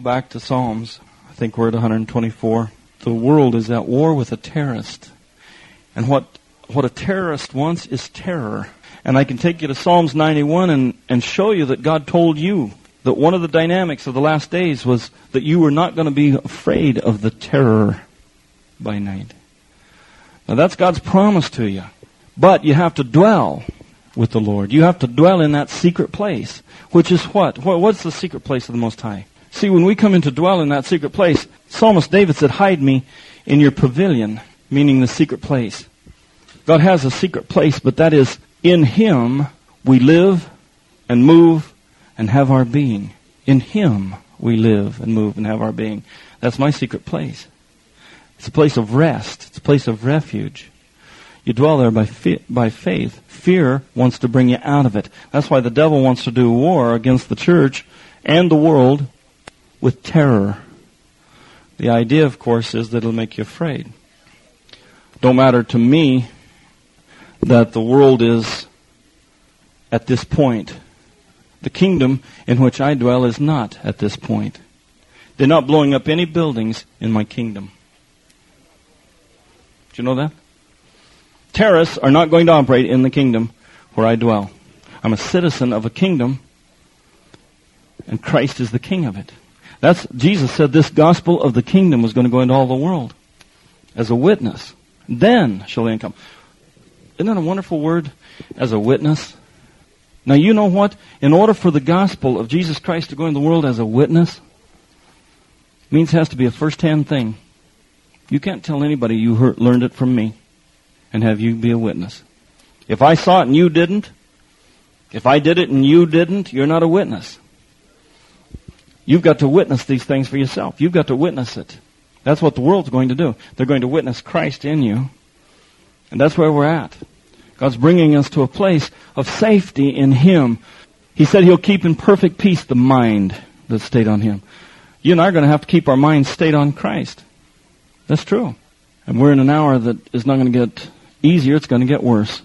Back to Psalms. I think we're at 124. The world is at war with a terrorist. And what a terrorist wants is terror. And I can take you to Psalms 91 and show you that God told you that one of the dynamics of the last days was that you were not going to be afraid of the terror by night. Now that's God's promise to you. But you have to dwell with the Lord. You have to dwell in that secret place, which is what? What's the secret place of the Most High? See, when we come in to dwell in that secret place, Psalmist David said, hide me in your pavilion, meaning the secret place. God has a secret place, but that is in Him we live and move and have our being. In Him we live and move and have our being. That's my secret place. It's a place of rest. It's a place of refuge. You dwell there by faith. Fear wants to bring you out of it. That's why the devil wants to do war against the church and the world with terror. The idea, of course, is that it'll make you afraid. Don't matter to me that the world is at this point. The kingdom in which I dwell is not at this point. They're not blowing up any buildings in my kingdom. Do you know that? Terrorists are not going to operate in the kingdom where I dwell. I'm a citizen of a kingdom, and Christ is the king of it. Jesus said this gospel of the kingdom was going to go into all the world as a witness. Then shall the end come. Isn't that a wonderful word? As a witness. Now you know what? In order for the gospel of Jesus Christ to go into the world as a witness, means it has to be a first-hand thing. You can't tell anybody you learned it from me and have you be a witness. If I saw it and you didn't, if I did it and you didn't, you're not a witness. You've got to witness these things for yourself. You've got to witness it. That's what the world's going to do. They're going to witness Christ in you. And that's where we're at. God's bringing us to a place of safety in Him. He said He'll keep in perfect peace the mind that's stayed on Him. You and I are going to have to keep our minds stayed on Christ. That's true. And we're in an hour that is not going to get easier. It's going to get worse.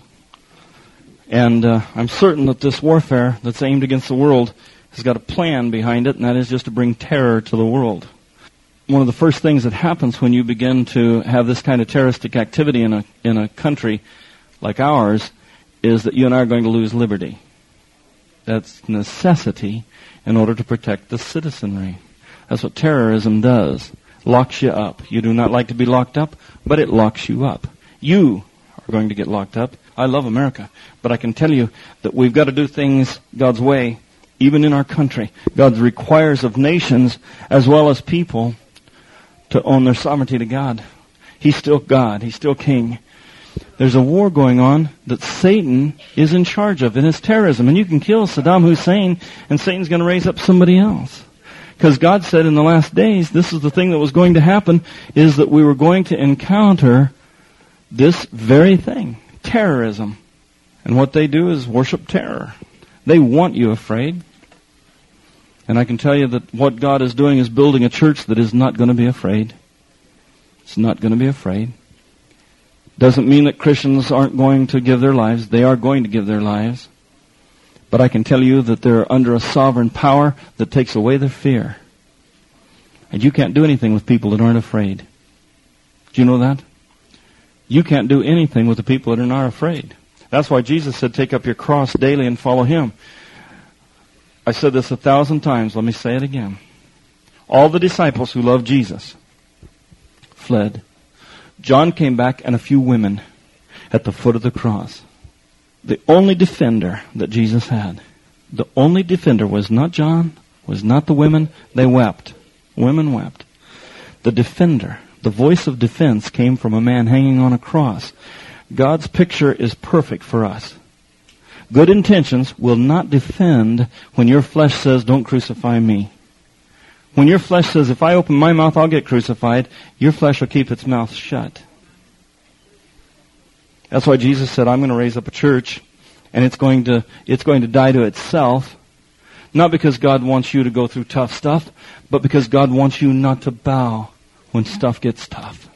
And I'm certain that this warfare that's aimed against the world has got a plan behind it, and that is just to bring terror to the world. One of the first things that happens when you begin to have this kind of terroristic activity in a country like ours is that you and I are going to lose liberty. That's necessity in order to protect the citizenry. That's what terrorism does. Locks you up. You do not like to be locked up, but it locks you up. You are going to get locked up. I love America, but I can tell you that we've got to do things God's way, even in our country. God requires of nations as well as people to own their sovereignty to God. He's still God. He's still King. There's a war going on that Satan is in charge of, and it's terrorism. And you can kill Saddam Hussein, and Satan's going to raise up somebody else. Because God said in the last days, this is the thing that was going to happen, is that we were going to encounter this very thing, terrorism. And what they do is worship terror. They want you afraid. And I can tell you that what God is doing is building a church that is not going to be afraid. It's not going to be afraid. Doesn't mean that Christians aren't going to give their lives. They are going to give their lives. But I can tell you that they're under a sovereign power that takes away their fear. And you can't do anything with people that aren't afraid. Do you know that? You can't do anything with the people that are not afraid. That's why Jesus said, take up your cross daily and follow Him. I said this 1,000 times. Let me say it again. All the disciples who loved Jesus fled. John came back and a few women at the foot of the cross. The only defender that Jesus had, the only defender was not John, was not the women. They wept. Women wept. The defender, the voice of defense came from a man hanging on a cross. God's picture is perfect for us. Good intentions will not defend when your flesh says, don't crucify me. When your flesh says, if I open my mouth, I'll get crucified, your flesh will keep its mouth shut. That's why Jesus said, I'm going to raise up a church, and it's going to die to itself. Not because God wants you to go through tough stuff, but because God wants you not to bow when stuff gets tough.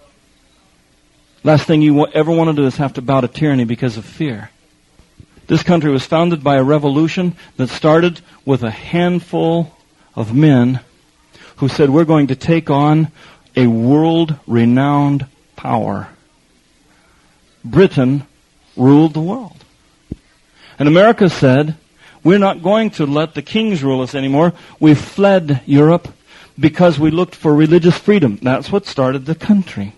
Last thing you ever want to do is have to bow to tyranny because of fear. This country was founded by a revolution that started with a handful of men who said, we're going to take on a world-renowned power. Britain ruled the world. And America said, we're not going to let the kings rule us anymore. We fled Europe because we looked for religious freedom. That's what started the country.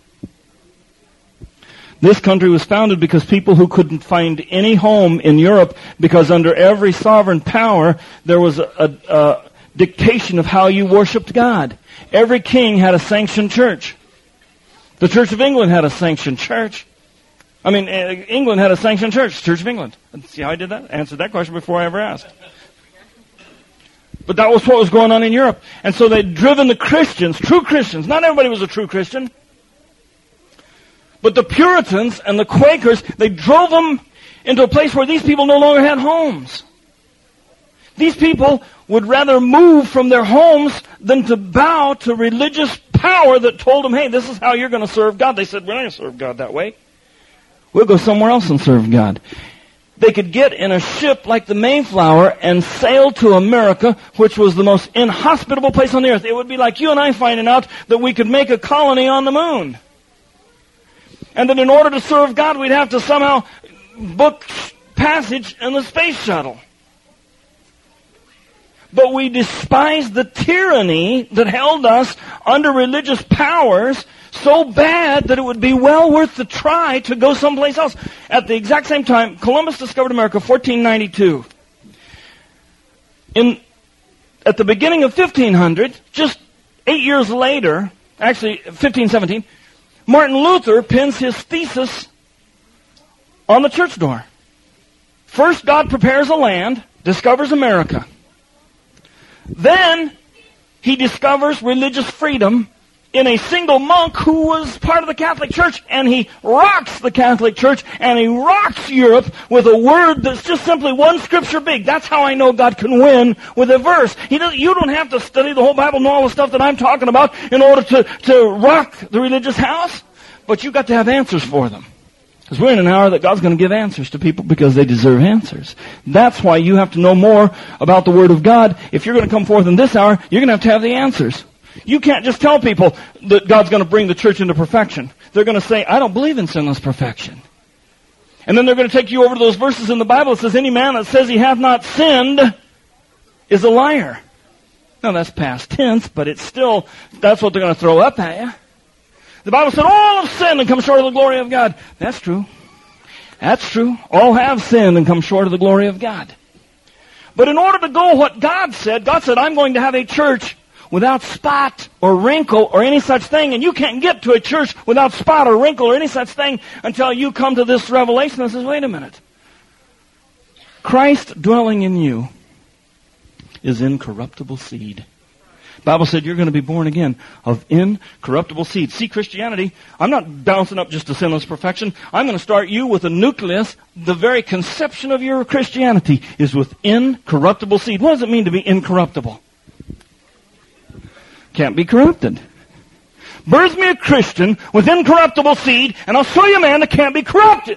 This country was founded because people who couldn't find any home in Europe, because under every sovereign power, there was a dictation of how you worshiped God. Every king had a sanctioned church. The Church of England had a sanctioned church. England had a sanctioned church, Church of England. See how I did that? Answered that question before I ever asked. But that was what was going on in Europe. And so they'd driven the Christians, true Christians. Not everybody was a true Christian. But the Puritans and the Quakers, they drove them into a place where these people no longer had homes. These people would rather move from their homes than to bow to religious power that told them, hey, this is how you're going to serve God. They said, we're not going to serve God that way. We'll go somewhere else and serve God. They could get in a ship like the Mayflower and sail to America, which was the most inhospitable place on the earth. It would be like you and I finding out that we could make a colony on the moon. And that in order to serve God, we'd have to somehow book passage in the space shuttle. But we despised the tyranny that held us under religious powers so bad that it would be well worth the try to go someplace else. At the exact same time, Columbus discovered America, 1492. At the beginning of 1500, just 8 years later, actually 1517, Martin Luther pins his thesis on the church door. First, God prepares a land, discovers America. Then, he discovers religious freedom in a single monk who was part of the Catholic Church, and he rocks the Catholic Church, and he rocks Europe with a word that's just simply one scripture big. That's how I know God can win with a verse. You don't have to study the whole Bible and all the stuff that I'm talking about in order to rock the religious house, but you've got to have answers for them. Because we're in an hour that God's going to give answers to people because they deserve answers. That's why you have to know more about the Word of God. If you're going to come forth in this hour, you're going to have the answers. You can't just tell people that God's going to bring the church into perfection. They're going to say, I don't believe in sinless perfection. And then they're going to take you over to those verses in the Bible that says, any man that says he hath not sinned is a liar. Now that's past tense, but it's still, that's what they're going to throw up at you. The Bible said, all have sinned and come short of the glory of God. That's true. That's true. All have sinned and come short of the glory of God. But in order to go what God said, I'm going to have a church without spot or wrinkle or any such thing. And you can't get to a church without spot or wrinkle or any such thing until you come to this revelation that says, wait a minute. Christ dwelling in you is incorruptible seed. The Bible said you're going to be born again of incorruptible seed. See, Christianity, I'm not bouncing up just to sinless perfection. I'm going to start you with a nucleus. The very conception of your Christianity is with incorruptible seed. What does it mean to be incorruptible? Can't be corrupted. Birth me a Christian with incorruptible seed, and I'll show you a man that can't be corrupted.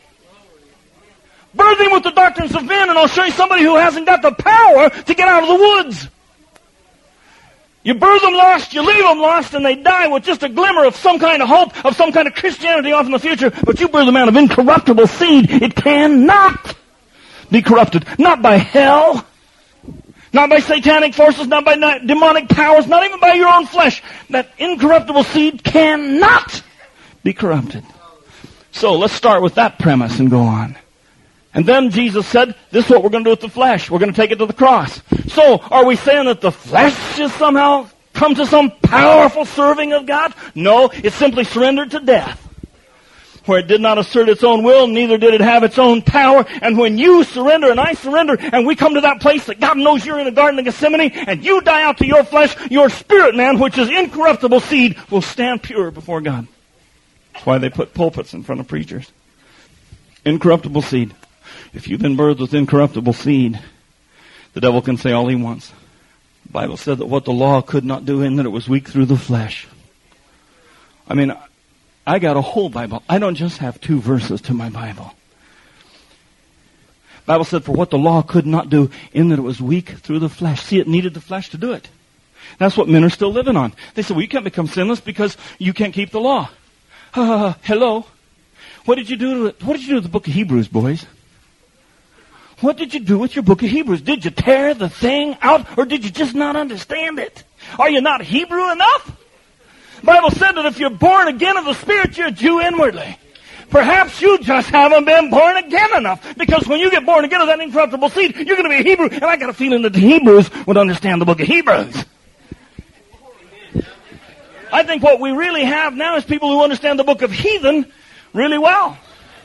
Birth him with the doctrines of men, and I'll show you somebody who hasn't got the power to get out of the woods. You birth them lost, you leave them lost, and they die with just a glimmer of some kind of hope, of some kind of Christianity off in the future. But you birth a man of incorruptible seed. It cannot be corrupted. Not by hell. Not by satanic forces, not by demonic powers, not even by your own flesh. That incorruptible seed cannot be corrupted. So let's start with that premise and go on. And then Jesus said, this is what we're going to do with the flesh. We're going to take it to the cross. So, are we saying that the flesh has somehow come to some powerful serving of God? No, it simply surrendered to death. Where it did not assert its own will, neither did it have its own power. And when you surrender and I surrender, and we come to that place that God knows you're in the Garden of Gethsemane, and you die out to your flesh, your spirit man, which is incorruptible seed, will stand pure before God. That's why they put pulpits in front of preachers. Incorruptible seed. If you've been birthed with incorruptible seed, the devil can say all he wants. The Bible said that what the law could not do, in that it was weak through the flesh. I mean, I got a whole Bible. I don't just have 2 verses to my Bible. The Bible said, for what the law could not do, in that it was weak through the flesh. See, it needed the flesh to do it. That's what men are still living on. They say, well, you can't become sinless because you can't keep the law. Hello? What did you do to the book of Hebrews, boys? What did you do with your book of Hebrews? Did you tear the thing out, or did you just not understand it? Are you not Hebrew enough? The Bible said that if you're born again of the Spirit, you're a Jew inwardly. Perhaps you just haven't been born again enough. Because when you get born again of that incorruptible seed, you're going to be a Hebrew. And I got a feeling that the Hebrews would understand the book of Hebrews. I think what we really have now is people who understand the book of heathen really well.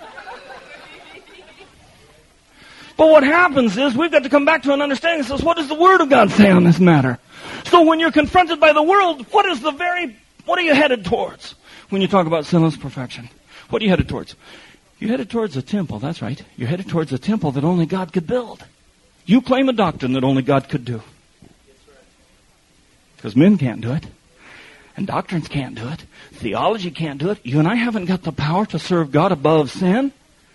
But what happens is we've got to come back to an understanding that says, what does the Word of God say on this matter? So when you're confronted by the world, what are you headed towards when you talk about sinless perfection? What are you headed towards? You're headed towards a temple, that's right. You're headed towards a temple that only God could build. You claim a doctrine that only God could do. Because men can't do it. And doctrines can't do it. Theology can't do it. You and I haven't got the power to serve God above sin.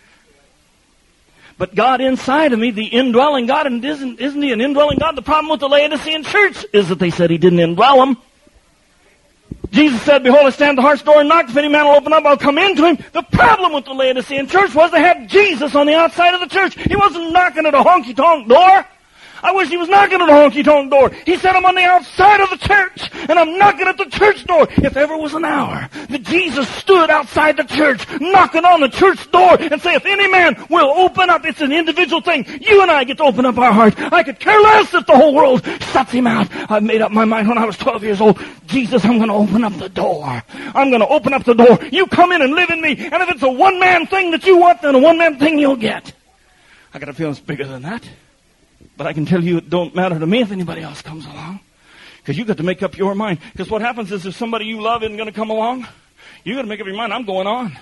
But God inside of me, the indwelling God, and isn't He an indwelling God? The problem with the Laodicean church is that they said He didn't indwell them. Jesus said, behold, I stand at the heart's door and knock. If any man will open up, I'll come into him. The problem with the Laodicean church was they had Jesus on the outside of the church. He wasn't knocking at a honky-tonk door. I wish He was knocking at a honky-tonk door. He said, I'm on the outside of the church, and I'm knocking at the church door. If ever was an hour that Jesus stood outside the church, knocking on the church door, and say, if any man will open up, it's an individual thing. You and I get to open up our heart. I could care less if the whole world shuts Him out. I made up my mind when I was 12 years old. Jesus, I'm going to open up the door. I'm going to open up the door. You come in and live in me, and if it's a one-man thing that you want, then a one-man thing you'll get. I got a feeling it's bigger than that. But I can tell you it don't matter to me if anybody else comes along. Because you got to make up your mind. Because what happens is if somebody you love isn't going to come along, you got to make up your mind, I'm going on.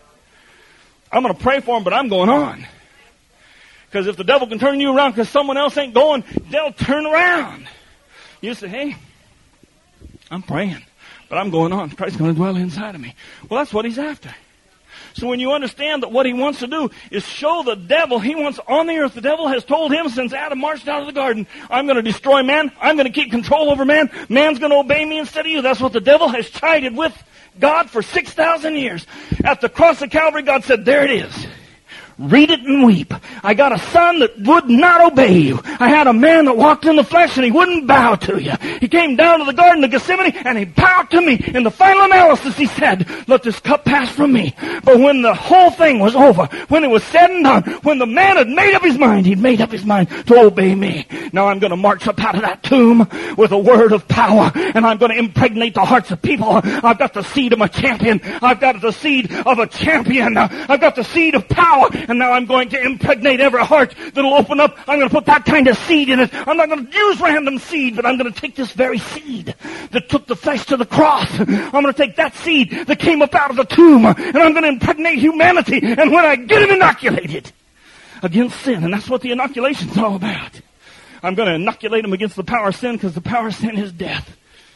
I'm going to pray for them, but I'm going on. Because if the devil can turn you around because someone else ain't going, they'll turn around. You say, hey, I'm praying, but I'm going on. Christ's going to dwell inside of me. Well, that's what He's after. So when you understand that what He wants to do is show the devil He wants on the earth. The devil has told him since Adam marched out of the garden, I'm going to destroy man. I'm going to keep control over man. Man's going to obey me instead of you. That's what the devil has chided with God for 6,000 years. At the cross of Calvary, God said, there it is. Read it and weep. I got a son that would not obey you. I had a man that walked in the flesh and he wouldn't bow to you. He came down to the Garden of Gethsemane and he bowed to me. In the final analysis, he said, let this cup pass from me. But when the whole thing was over, when it was said and done, when the man had made up his mind, he'd made up his mind to obey me. Now I'm going to march up out of that tomb with a word of power, and I'm going to impregnate the hearts of people. I've got the seed of a champion. I've got the seed of a champion. I've got the seed of power. And now I'm going to impregnate every heart that'll open up. I'm going to put that kind of seed in it. I'm not going to use random seed, but I'm going to take this very seed that took the flesh to the cross. I'm going to take that seed that came up out of the tomb, and I'm going to impregnate humanity. And when I get him inoculated against sin, and that's what the inoculation's all about. I'm going to inoculate him against the power of sin, because the power of sin is death.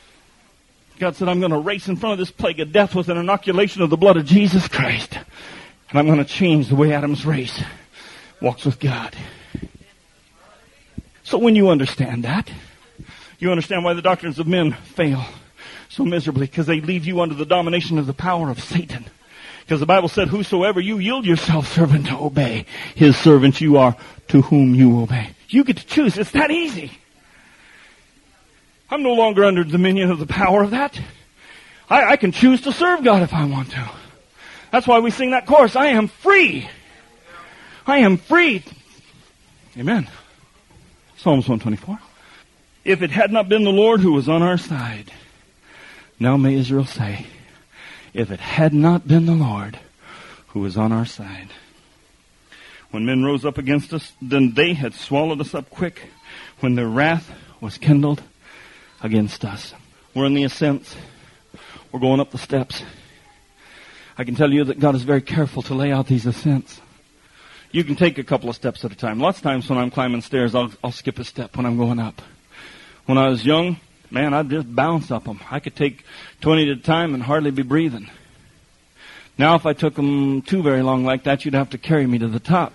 God said, I'm going to race in front of this plague of death with an inoculation of the blood of Jesus Christ. And I'm going to change the way Adam's race walks with God. So when you understand that, you understand why the doctrines of men fail so miserably, because they leave you under the domination of the power of Satan. Because the Bible said, whosoever you yield yourself servant to obey, his servant you are to whom you obey. You get to choose. It's that easy. I'm no longer under the dominion of the power of that. I can choose to serve God if I want to. That's why we sing that chorus, I am free. I am free. Amen. Psalms 124. If it had not been the Lord who was on our side, now may Israel say, if it had not been the Lord who was on our side. When men rose up against us, then they had swallowed us up quick, when their wrath was kindled against us. We're in the ascents. We're going up the steps. I can tell you that God is very careful to lay out these ascents. You can take a couple of steps at a time. Lots of times when I'm climbing stairs, I'll skip a step when I'm going up. When I was young, man, I'd just bounce up them. I could take 20 at a time and hardly be breathing. Now, if I took them too very long like that, you'd have to carry me to the top.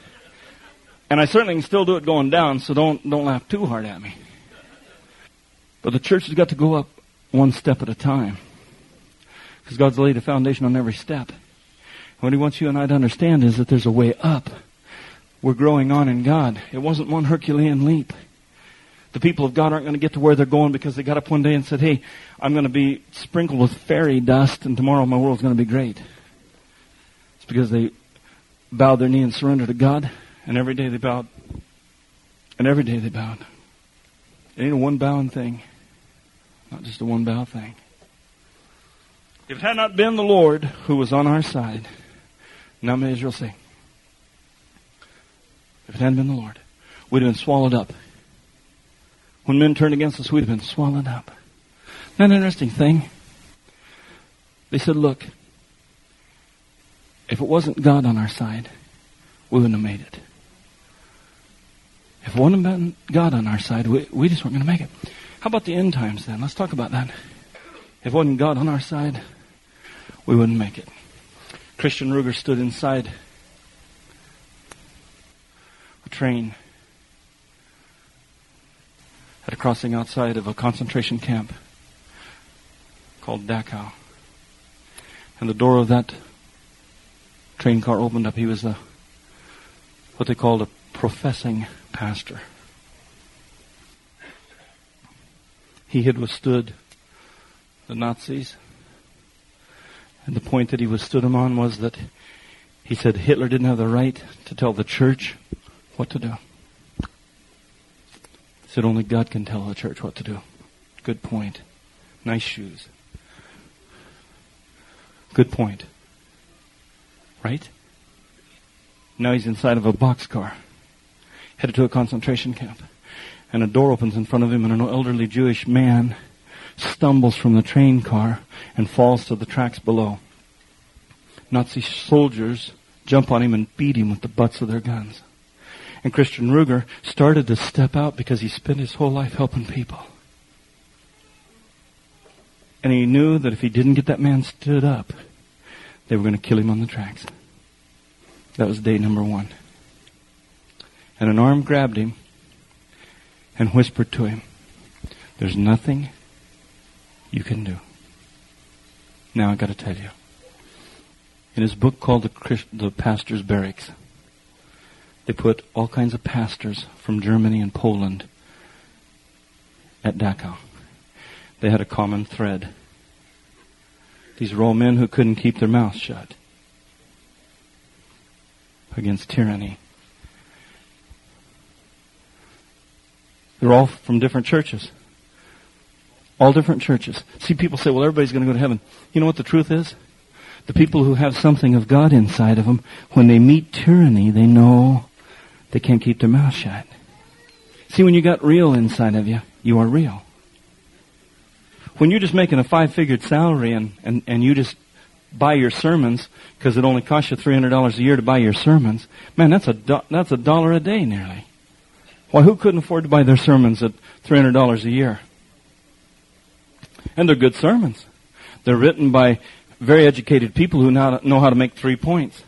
And I certainly can still do it going down, so don't laugh too hard at me. But the church has got to go up one step at a time. Because God's laid a foundation on every step. What He wants you and I to understand is that there's a way up. We're growing on in God. It wasn't one Herculean leap. The people of God aren't going to get to where they're going because they got up one day and said, hey, I'm going to be sprinkled with fairy dust and tomorrow my world's going to be great. It's because they bowed their knee and surrendered to God, and every day they bowed. And every day they bowed. It ain't a one-bowing thing. Not just a one-bow thing. If it had not been the Lord who was on our side, now may Israel say, if it hadn't been the Lord, we'd have been swallowed up. When men turned against us, we'd have been swallowed up. Isn't that an interesting thing? They said, look, if it wasn't God on our side, we wouldn't have made it. If it wouldn't have been God on our side, we just weren't going to make it. How about the end times then? Let's talk about that. If it wasn't God on our side, we wouldn't make it. Christian Ruger stood inside a train at a crossing outside of a concentration camp called Dachau. And the door of that train car opened up. He was what they called a professing pastor. He had withstood the Nazis. And the point that he withstood them on was that he said Hitler didn't have the right to tell the church what to do. He said only God can tell the church what to do. Good point. Nice shoes. Good point. Right? Now he's inside of a boxcar, headed to a concentration camp. And a door opens in front of him, and an elderly Jewish man stumbles from the train car and falls to the tracks below. Nazi soldiers jump on him and beat him with the butts of their guns. And Christian Ruger started to step out because he spent his whole life helping people. And he knew that if he didn't get that man stood up, they were going to kill him on the tracks. That was day number 1. And an arm grabbed him and whispered to him, there's nothing you can do. Now I got to tell you. In his book called The Pastor's Barracks, they put all kinds of pastors from Germany and Poland at Dachau. They had a common thread. These were all men who couldn't keep their mouths shut against tyranny. They're all from different churches. All different churches. See, people say, well, everybody's going to go to heaven. You know what the truth is? The people who have something of God inside of them, when they meet tyranny, they know they can't keep their mouth shut. See, when you got real inside of you, you are real. When you're just making a 5-figured salary and you just buy your sermons because it only costs you $300 a year to buy your sermons, man, that's $1 a day nearly. Why, who couldn't afford to buy their sermons at $300 a year? And they're good sermons. They're written by very educated people who know how to make 3 points.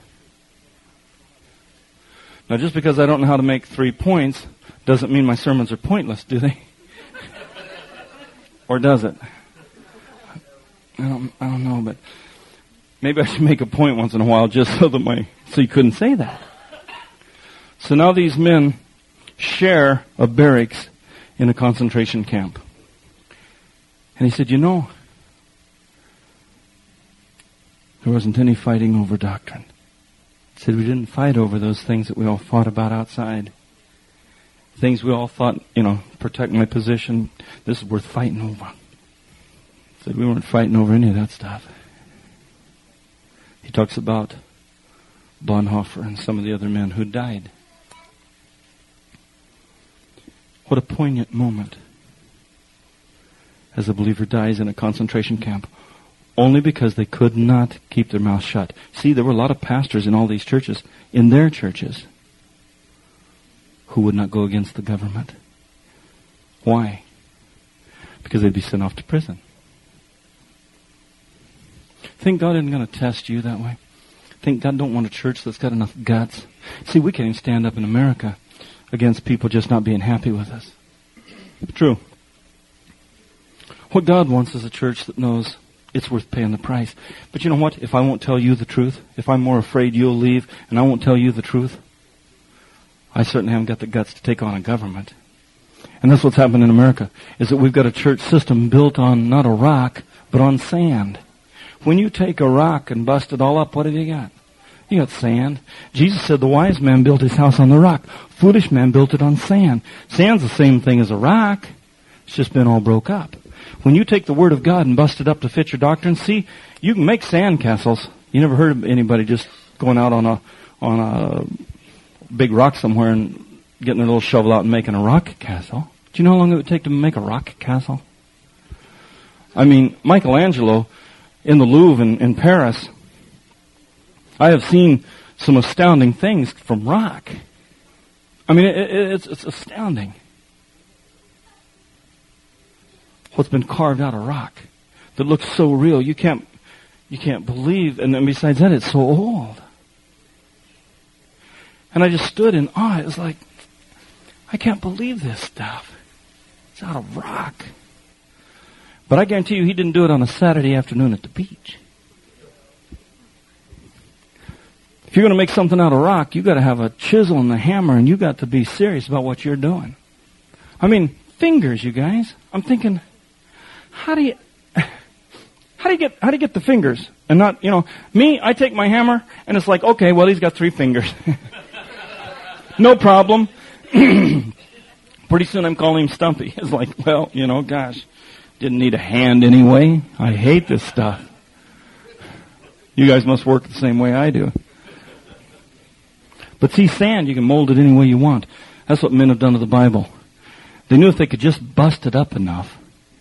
Now, just because I don't know how to make 3 points doesn't mean my sermons are pointless, do they? Or does it? I don't know, but maybe I should make a point once in a while just so you couldn't say that. So now these men share a barracks in a concentration camp. And he said, you know, there wasn't any fighting over doctrine. He said, we didn't fight over those things that we all fought about outside. Things we all thought, protect my position, this is worth fighting over. He said, we weren't fighting over any of that stuff. He talks about Bonhoeffer and some of the other men who died. What a poignant moment as a believer dies in a concentration camp only because they could not keep their mouth shut. See, there were a lot of pastors in all these churches, in their churches, who would not go against the government. Why? Because they'd be sent off to prison. Think God isn't going to test you that way? Think God don't want a church that's got enough guts? See, we can't even stand up in America against people just not being happy with us. True. What God wants is a church that knows it's worth paying the price. But you know what? If I won't tell you the truth, if I'm more afraid you'll leave and I won't tell you the truth, I certainly haven't got the guts to take on a government. And that's what's happened in America, is that we've got a church system built on not a rock, but on sand. When you take a rock and bust it all up, what have you got? You got sand. Jesus said the wise man built his house on the rock. Foolish man built it on sand. Sand's the same thing as a rock. It's just been all broke up. When you take the Word of God and bust it up to fit your doctrine, see, you can make sand castles. You never heard of anybody just going out on a big rock somewhere and getting their little shovel out and making a rock castle. Do you know how long it would take to make a rock castle? I mean, Michelangelo in the Louvre in Paris, I have seen some astounding things from rock. I mean, it's astounding what's been carved out of rock that looks so real. You can't believe, and then besides that, it's so old. And I just stood in awe. It was like, I can't believe this stuff. It's out of rock. But I guarantee you, he didn't do it on a Saturday afternoon at the beach. If you're going to make something out of rock, you've got to have a chisel and a hammer, and you've got to be serious about what you're doing. I mean, fingers, you guys. I'm thinking, how do you get the fingers? And not, me, I take my hammer, and it's like, okay, well, he's got 3 fingers. No problem. Pretty soon I'm calling him Stumpy. It's like, well, gosh, didn't need a hand anyway. I hate this stuff. You guys must work the same way I do. But see, sand, you can mold it any way you want. That's what men have done to the Bible. They knew if they could just bust it up enough,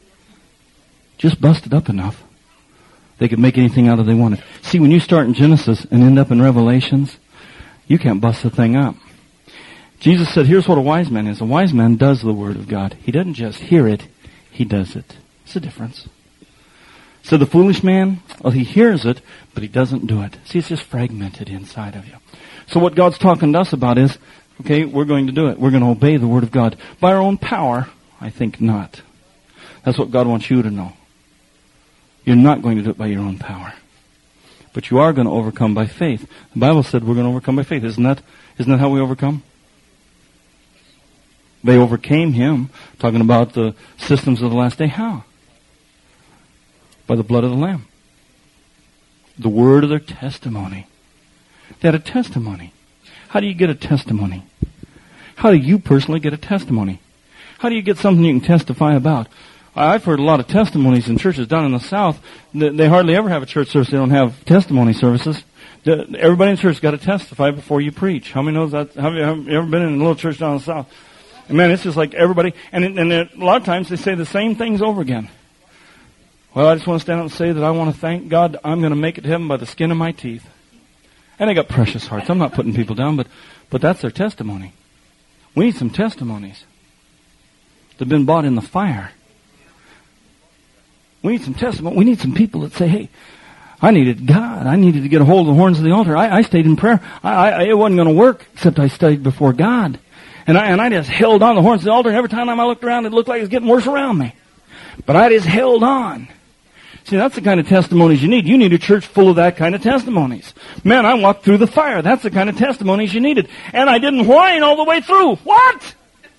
they could make anything out of they wanted. See, when you start in Genesis and end up in Revelations, you can't bust the thing up. Jesus said, here's what a wise man is. A wise man does the Word of God. He doesn't just hear it, he does it. It's a difference. So the foolish man, well, he hears it, but he doesn't do it. See, it's just fragmented inside of you. So what God's talking to us about is, okay, we're going to do it. We're going to obey the Word of God. By our own power, I think not. That's what God wants you to know. You're not going to do it by your own power. But you are going to overcome by faith. The Bible said we're going to overcome by faith. Isn't that how we overcome? They overcame him, talking about the systems of the last day. How? By the blood of the Lamb. The word of their testimony. They had a testimony. How do you get a testimony? How do you personally get a testimony? How do you get something you can testify about? I've heard a lot of testimonies in churches down in the South. They hardly ever have a church service. They don't have testimony services. Everybody in church has got to testify before you preach. How many knows that? Have you ever been in a little church down in the South? And man, it's just like everybody, and a lot of times they say the same things over again. Well, I just want to stand up and say that I want to thank God I'm going to make it to heaven by the skin of my teeth. And they got precious hearts. I'm not putting people down, but that's their testimony. We need some testimonies that have been bought in the fire. We need some testimony. We need some people that say, hey, I needed God. I needed to get a hold of the horns of the altar. I stayed in prayer. It wasn't going to work except I stayed before God. And I just held on the horns of the altar, and every time I looked around, it looked like it was getting worse around me. But I just held on. See, that's the kind of testimonies you need. You need a church full of that kind of testimonies. Man, I walked through the fire. That's the kind of testimonies you needed. And I didn't whine all the way through. What?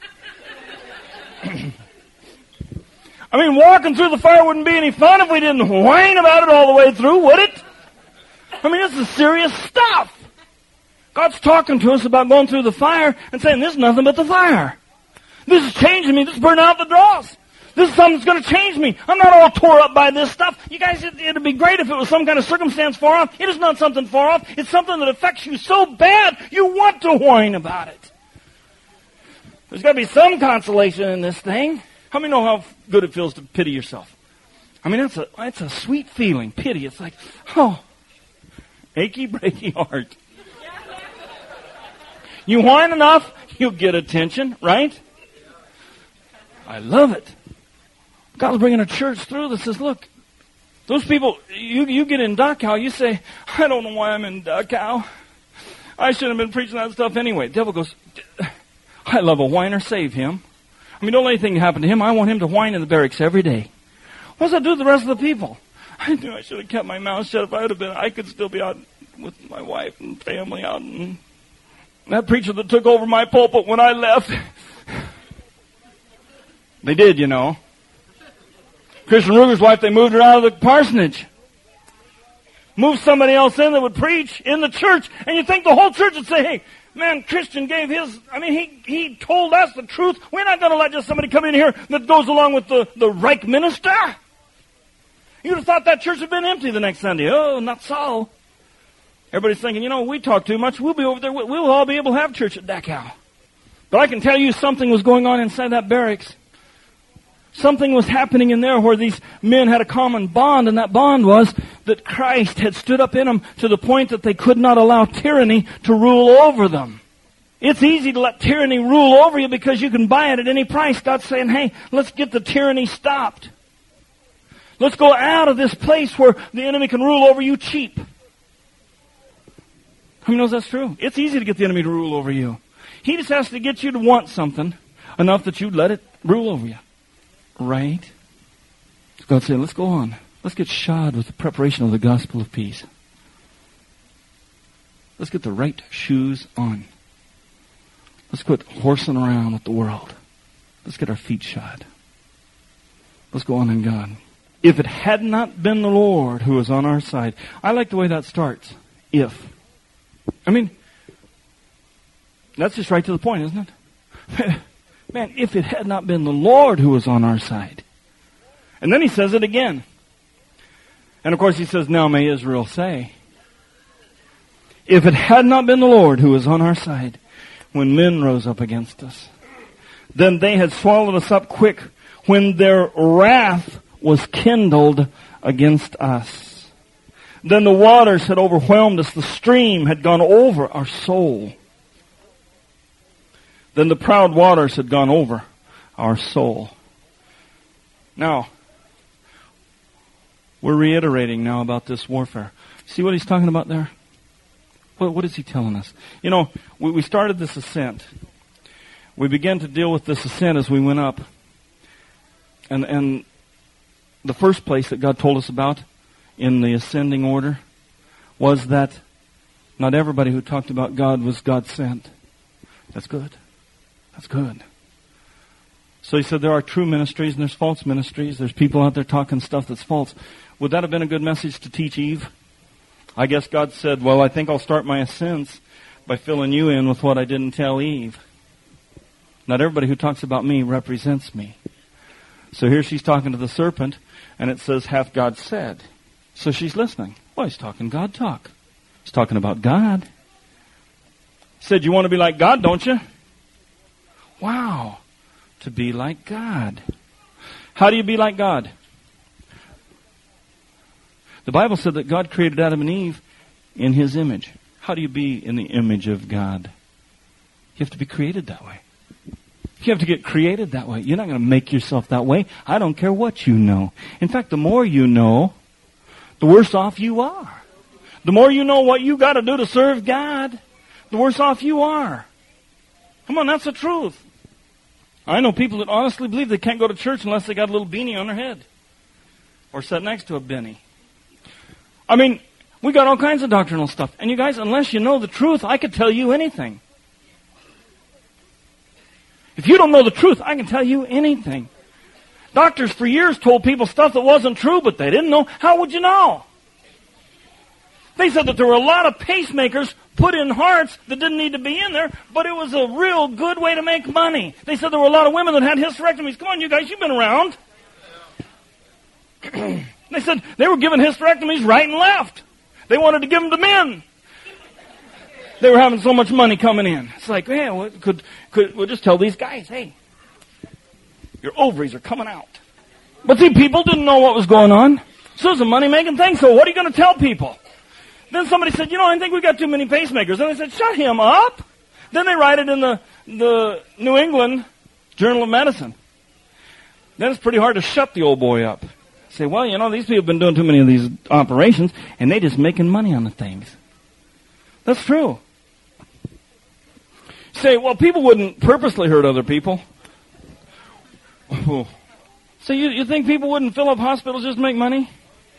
I mean, walking through the fire wouldn't be any fun if we didn't whine about it all the way through, would it? I mean, this is serious stuff. God's talking to us about going through the fire and saying, this is nothing but the fire. This is changing me. This is burning out the dross. This is something that's going to change me. I'm not all tore up by this stuff. You guys, it'd be great if it was some kind of circumstance far off. It is not something far off. It's something that affects you so bad, you want to whine about it. There's got to be some consolation in this thing. How many know how good it feels to pity yourself? I mean, it's a sweet feeling, pity. It's like, oh, achy, breaky heart. You whine enough, you'll get attention, right? I love it. God's bringing a church through that says, look, those people, you get in Dachau, you say, I don't know why I'm in Dachau. I shouldn't have been preaching that stuff anyway. The devil goes, I love a whiner, save him. I mean, don't let anything happen to him. I want him to whine in the barracks every day. What's that do to the rest of the people? I knew I should have kept my mouth shut. If I would have been, I could still be out with my wife and family out. And that preacher that took over my pulpit when I left, they did, you know. Christian Ruger's wife, they moved her out of the parsonage. Moved somebody else in that would preach in the church. And you think the whole church would say, hey, man, Christian gave he told us the truth. We're not going to let just somebody come in here that goes along with the Reich minister. You'd have thought that church had been empty the next Sunday. Oh, not so. Everybody's thinking, we talk too much. We'll be over there. We'll all be able to have church at Dachau. But I can tell you something was going on inside that barracks. Something was happening in there where these men had a common bond, and that bond was that Christ had stood up in them to the point that they could not allow tyranny to rule over them. It's easy to let tyranny rule over you because you can buy it at any price. God's saying, hey, let's get the tyranny stopped. Let's go out of this place where the enemy can rule over you cheap. Who knows that's true? It's easy to get the enemy to rule over you. He just has to get you to want something enough that you let it rule over you. Right? God's saying, let's go on. Let's get shod with the preparation of the gospel of peace. Let's get the right shoes on. Let's quit horsing around with the world. Let's get our feet shod. Let's go on in God. If it had not been the Lord who was on our side. I like the way that starts. If. That's just right to the point, isn't it? Man, if it had not been the Lord who was on our side. And then he says it again. And of course he says, now may Israel say. If it had not been the Lord who was on our side when men rose up against us, then they had swallowed us up quick when their wrath was kindled against us. Then the waters had overwhelmed us. The stream had gone over our soul. Then the proud waters had gone over our soul. Now, we're reiterating now about this warfare. See what he's talking about there? What is he telling us? We started this ascent. We began to deal with this ascent as we went up. And the first place that God told us about in the ascending order was that not everybody who talked about God was God sent. That's good. That's good. So he said there are true ministries and there's false ministries. There's people out there talking stuff that's false. Would that have been a good message to teach Eve? I guess God said, well, I think I'll start my ascents by filling you in with what I didn't tell Eve. Not everybody who talks about me represents me. So here she's talking to the serpent, and it says, hath God said. So she's listening. Well, he's talking God talk. He's talking about God. He said, you want to be like God, don't you? Wow. To be like God. How do you be like God? The Bible said that God created Adam and Eve in His image. How do you be in the image of God? You have to be created that way. You have to get created that way. You're not going to make yourself that way. I don't care what you know. In fact, the more you know, the worse off you are. The more you know what you got to do to serve God, the worse off you are. Come on, that's the truth. I know people that honestly believe they can't go to church unless they got a little beanie on their head. Or sit next to a Benny. We got all kinds of doctrinal stuff. And you guys, unless you know the truth, I could tell you anything. If you don't know the truth, I can tell you anything. Doctors for years told people stuff that wasn't true, but they didn't know. How would you know? They said that there were a lot of pacemakers put in hearts that didn't need to be in there, but it was a real good way to make money. They said there were a lot of women that had hysterectomies. Come on, you guys, you've been around. They said they were giving hysterectomies right and left. They wanted to give them to men. They were having so much money coming in. It's like, yeah, we'll just tell these guys, hey, your ovaries are coming out. But see, people didn't know what was going on. So it's a money-making thing. So what are you going to tell people? Then somebody said, I think we got too many pacemakers. And I said, shut him up. Then they write it in the New England Journal of Medicine. Then it's pretty hard to shut the old boy up. Say, well, these people have been doing too many of these operations, and they just making money on the things. That's true. Say, well, people wouldn't purposely hurt other people. Oh, So you think people wouldn't fill up hospitals just to make money?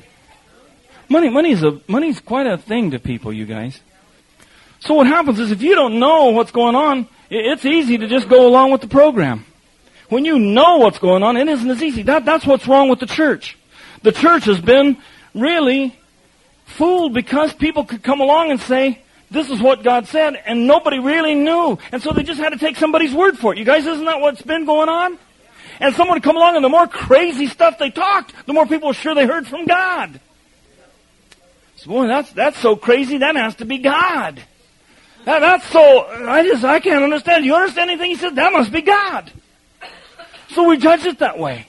Money's quite a thing to people, you guys. So what happens is if you don't know what's going on, it's easy to just go along with the program. When you know what's going on, it isn't as easy. That's what's wrong with the church. The church has been really fooled because people could come along and say, this is what God said, and nobody really knew. And so they just had to take somebody's word for it. You guys, isn't that what's been going on? And someone would come along, and the more crazy stuff they talked, the more people were sure they heard from God. So, boy, that's so crazy, that has to be God. That's so, I can't understand. Do you understand anything he said? That must be God. So we judge it that way.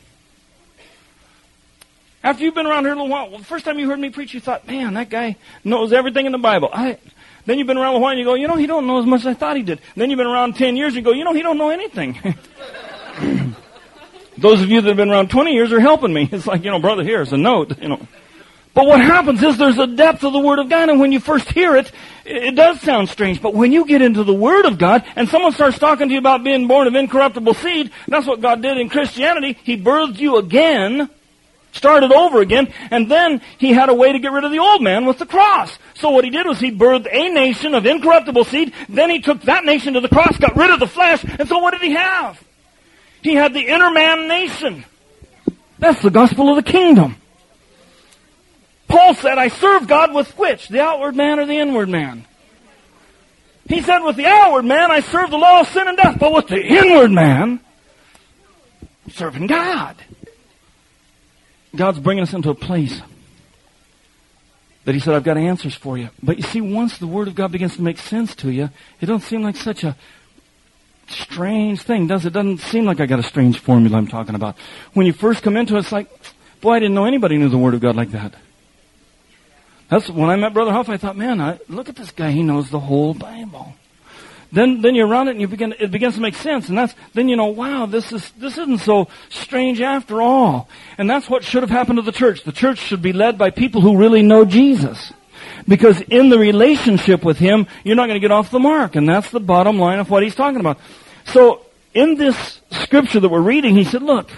After you've been around here a little while, the first time you heard me preach, you thought, man, that guy knows everything in the Bible. Then you've been around a while and you go, he don't know as much as I thought he did. And then you've been around 10 years and you go, he don't know anything. Those of you that have been around 20 years are helping me. It's like, brother, here's a note, But what happens is there's a depth of the Word of God, and when you first hear it, it does sound strange. But when you get into the Word of God, and someone starts talking to you about being born of incorruptible seed, that's what God did in Christianity. He birthed you again, started over again, and then He had a way to get rid of the old man with the cross. So what He did was He birthed a nation of incorruptible seed, then He took that nation to the cross, got rid of the flesh, and so what did He have? He had the inner man nation. That's the gospel of the kingdom. Paul said, I serve God with which? The outward man or the inward man? He said, with the outward man, I serve the law of sin and death. But with the inward man, I'm serving God. God's bringing us into a place that He said, I've got answers for you. But you see, once the Word of God begins to make sense to you, it doesn't seem like such a strange thing, does it? It doesn't seem like I got a strange formula I'm talking about. When you first come into it, it's like, boy, I didn't know anybody knew the Word of God like that. That's when I met Brother Huff, I thought, man, look at this guy. He knows the whole Bible. Then you're around it and it begins to make sense. And then you know, wow, this isn't so strange after all. And that's what should have happened to the church. The church should be led by people who really know Jesus. Because in the relationship with Him, you're not going to get off the mark. And that's the bottom line of what he's talking about. So in this scripture that we're reading, he said, look,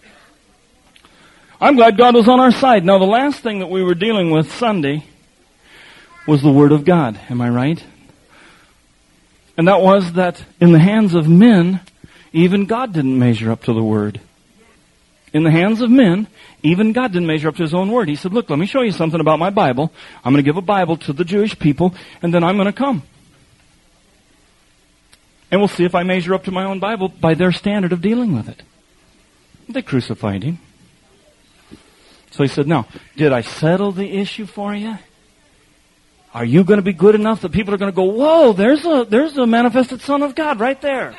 I'm glad God was on our side. Now, the last thing that we were dealing with Sunday was the Word of God. Am I right? And that was that in the hands of men, even God didn't measure up to the Word. In the hands of men, even God didn't measure up to His own Word. He said, look, let me show you something about my Bible. I'm going to give a Bible to the Jewish people, and then I'm going to come. And we'll see if I measure up to my own Bible by their standard of dealing with it. They crucified Him. So he said, now, did I settle the issue for you? Are you going to be good enough that people are going to go, whoa, there's a manifested Son of God right there?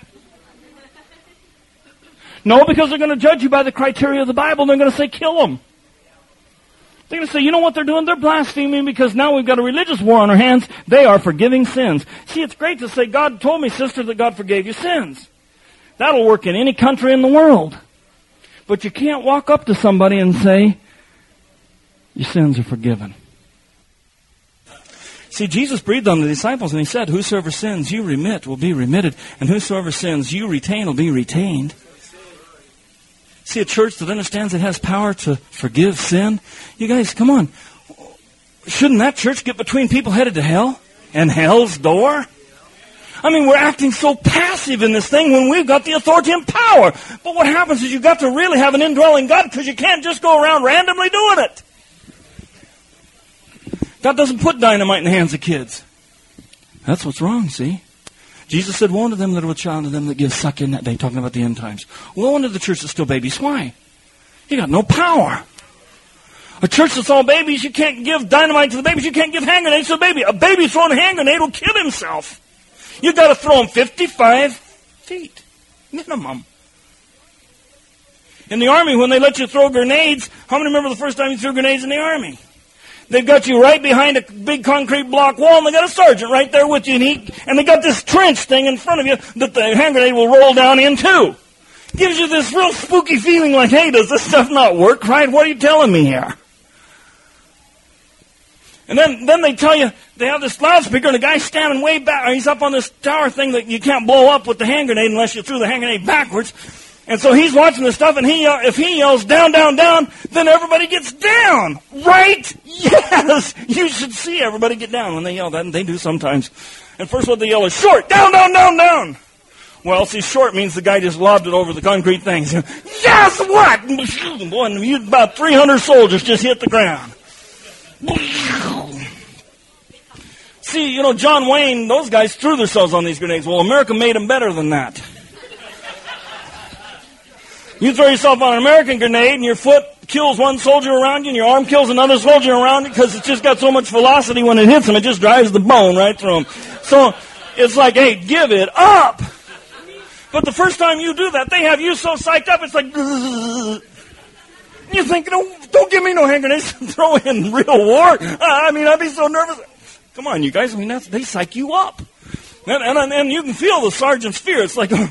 No, because they're going to judge you by the criteria of the Bible. They're going to say, kill them. They're going to say, you know what they're doing? They're blaspheming because now we've got a religious war on our hands. They are forgiving sins. See, it's great to say, God told me, sister, that God forgave your sins. That'll work in any country in the world. But you can't walk up to somebody and say, your sins are forgiven. See, Jesus breathed on the disciples and He said, whosoever sins you remit will be remitted, and whosoever sins you retain will be retained. See, a church that understands it has power to forgive sin. You guys, come on. Shouldn't that church get between people headed to hell and hell's door? I mean, we're acting so passive in this thing when we've got the authority and power. But what happens is you've got to really have an indwelling God, because you can't just go around randomly doing it. God doesn't put dynamite in the hands of kids. That's what's wrong, see? Jesus said, woe unto them that are with child, and them that give suck in that day, talking about the end times. Woe unto the church that's still babies. Why? You got no power. A church that's all babies, you can't give dynamite to the babies. You can't give hand grenades to the baby. A baby throwing a hand grenade will kill himself. You've got to throw him 55 feet, minimum. In the army, when they let you throw grenades, how many remember the first time you threw grenades in the army? They've got you right behind a big concrete block wall, and they got a sergeant right there with you, and they got this trench thing in front of you that the hand grenade will roll down into. Gives you this real spooky feeling like, hey, does this stuff not work right? What are you telling me here? And then they tell you, they have this loudspeaker, and the guy's standing way back, or he's up on this tower thing that you can't blow up with the hand grenade unless you threw the hand grenade backwards. And so he's watching this stuff, and if he yells down, down, down, then everybody gets down. Right? Yes! You should see everybody get down when they yell that, and they do sometimes. And first what they yell is short, down, down, down, down. Well, see, short means the guy just lobbed it over the concrete things. Guess what? Boy, about 300 soldiers just hit the ground. See, John Wayne, those guys threw themselves on these grenades. Well, America made them better than that. You throw yourself on an American grenade and your foot kills one soldier around you and your arm kills another soldier around you because it's just got so much velocity when it hits them, it just drives the bone right through them. So it's like, hey, give it up. But the first time you do that, they have you so psyched up, it's like, you think, don't give me no hand grenades, throw in real war. I'd be so nervous. Come on, you guys, they psych you up. And you can feel the sergeant's fear. It's like,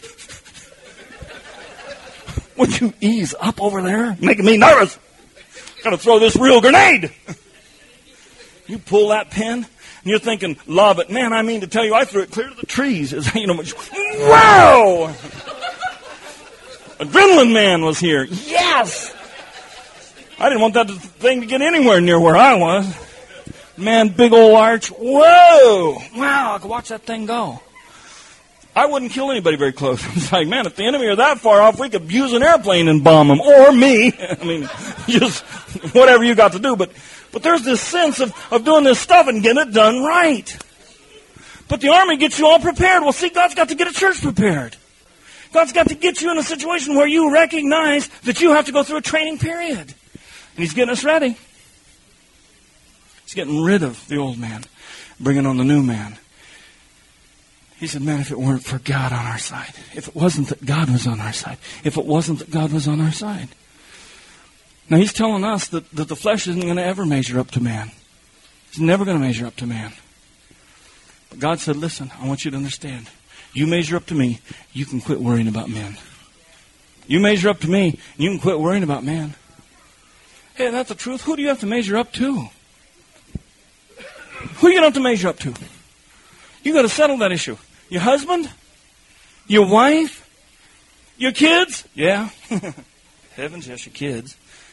would you ease up over there? Making me nervous. Gotta throw this real grenade. You pull that pin, and you're thinking, lob it. Man, I mean to tell you, I threw it clear to the trees. Wow! Adrenaline man was here. Yes! I didn't want that thing to get anywhere near where I was. Man, big old arch. Whoa! Wow, I could watch that thing go. I wouldn't kill anybody very close. It's like, man, if the enemy are that far off, we could use an airplane and bomb them. Or me. Just whatever you got to do. But there's this sense of doing this stuff and getting it done right. But the army gets you all prepared. Well, see, God's got to get a church prepared. God's got to get you in a situation where you recognize that you have to go through a training period. And He's getting us ready. He's getting rid of the old man, bringing on the new man. He said, man, if it weren't for God on our side, if it wasn't that God was on our side, if it wasn't that God was on our side. Now, He's telling us that the flesh isn't going to ever measure up to man. It's never going to measure up to man. But God said, listen, I want you to understand. You measure up to me, you can quit worrying about men. You measure up to me, and you can quit worrying about man. Hey, that's the truth. Who do you have to measure up to? Who are you going to have to measure up to? You got to settle that issue. Your husband? Your wife? Your kids? Yeah. Heavens, yes, your kids.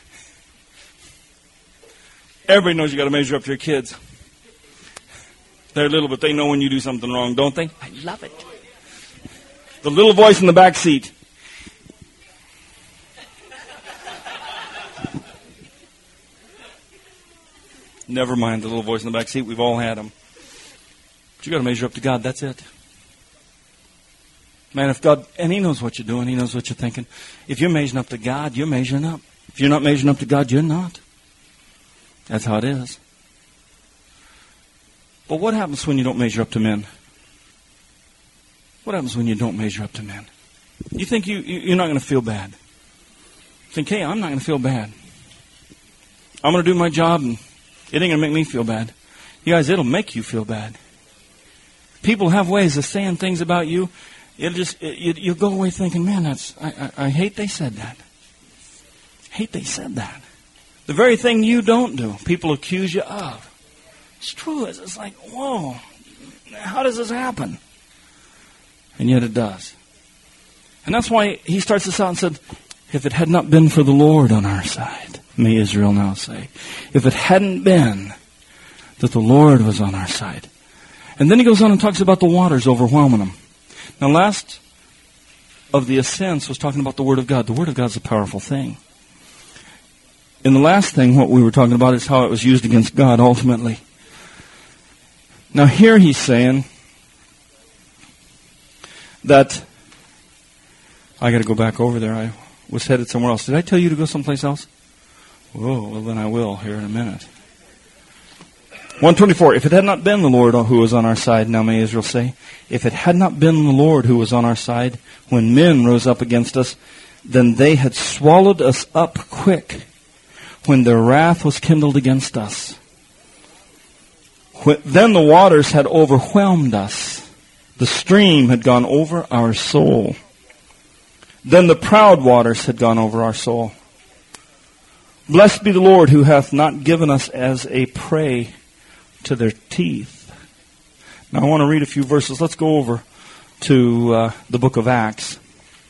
Everybody knows you got to measure up to your kids. They're little, but they know when you do something wrong, don't they? I love it. The little voice in the back seat. Never mind the little voice in the back seat. We've all had them. But you got to measure up to God. That's it. Man, if God, and He knows what you're doing. He knows what you're thinking. If you're measuring up to God, you're measuring up. If you're not measuring up to God, you're not. That's how it is. But what happens when you don't measure up to men? What happens when you don't measure up to men? You think you're not going to feel bad. Think, hey, I'm not going to feel bad. I'm going to do my job and it ain't going to make me feel bad. You guys, it'll make you feel bad. People have ways of saying things about you. You'll go away thinking, man, I hate they said that. Hate they said that. The very thing you don't do, people accuse you of. It's true. It's like, whoa, how does this happen? And yet it does. And that's why he starts this out and said, if it had not been for the Lord on our side, may Israel now say, if it hadn't been that the Lord was on our side. And then he goes on and talks about the waters overwhelming them. Now, last of the ascents was talking about the Word of God. The Word of God is a powerful thing. In the last thing, what we were talking about is how it was used against God ultimately. Now here he's saying that, I got to go back over there. I was headed somewhere else. Did I tell you to go someplace else? Oh, well then I will here in a minute. 124, if it had not been the Lord who was on our side, now may Israel say, if it had not been the Lord who was on our side, when men rose up against us, then they had swallowed us up quick, when their wrath was kindled against us. Then the waters had overwhelmed us. The stream had gone over our soul. Then the proud waters had gone over our soul. Blessed be the Lord who hath not given us as a prey to their teeth. Now I want to read a few verses. Let's go over to the book of Acts.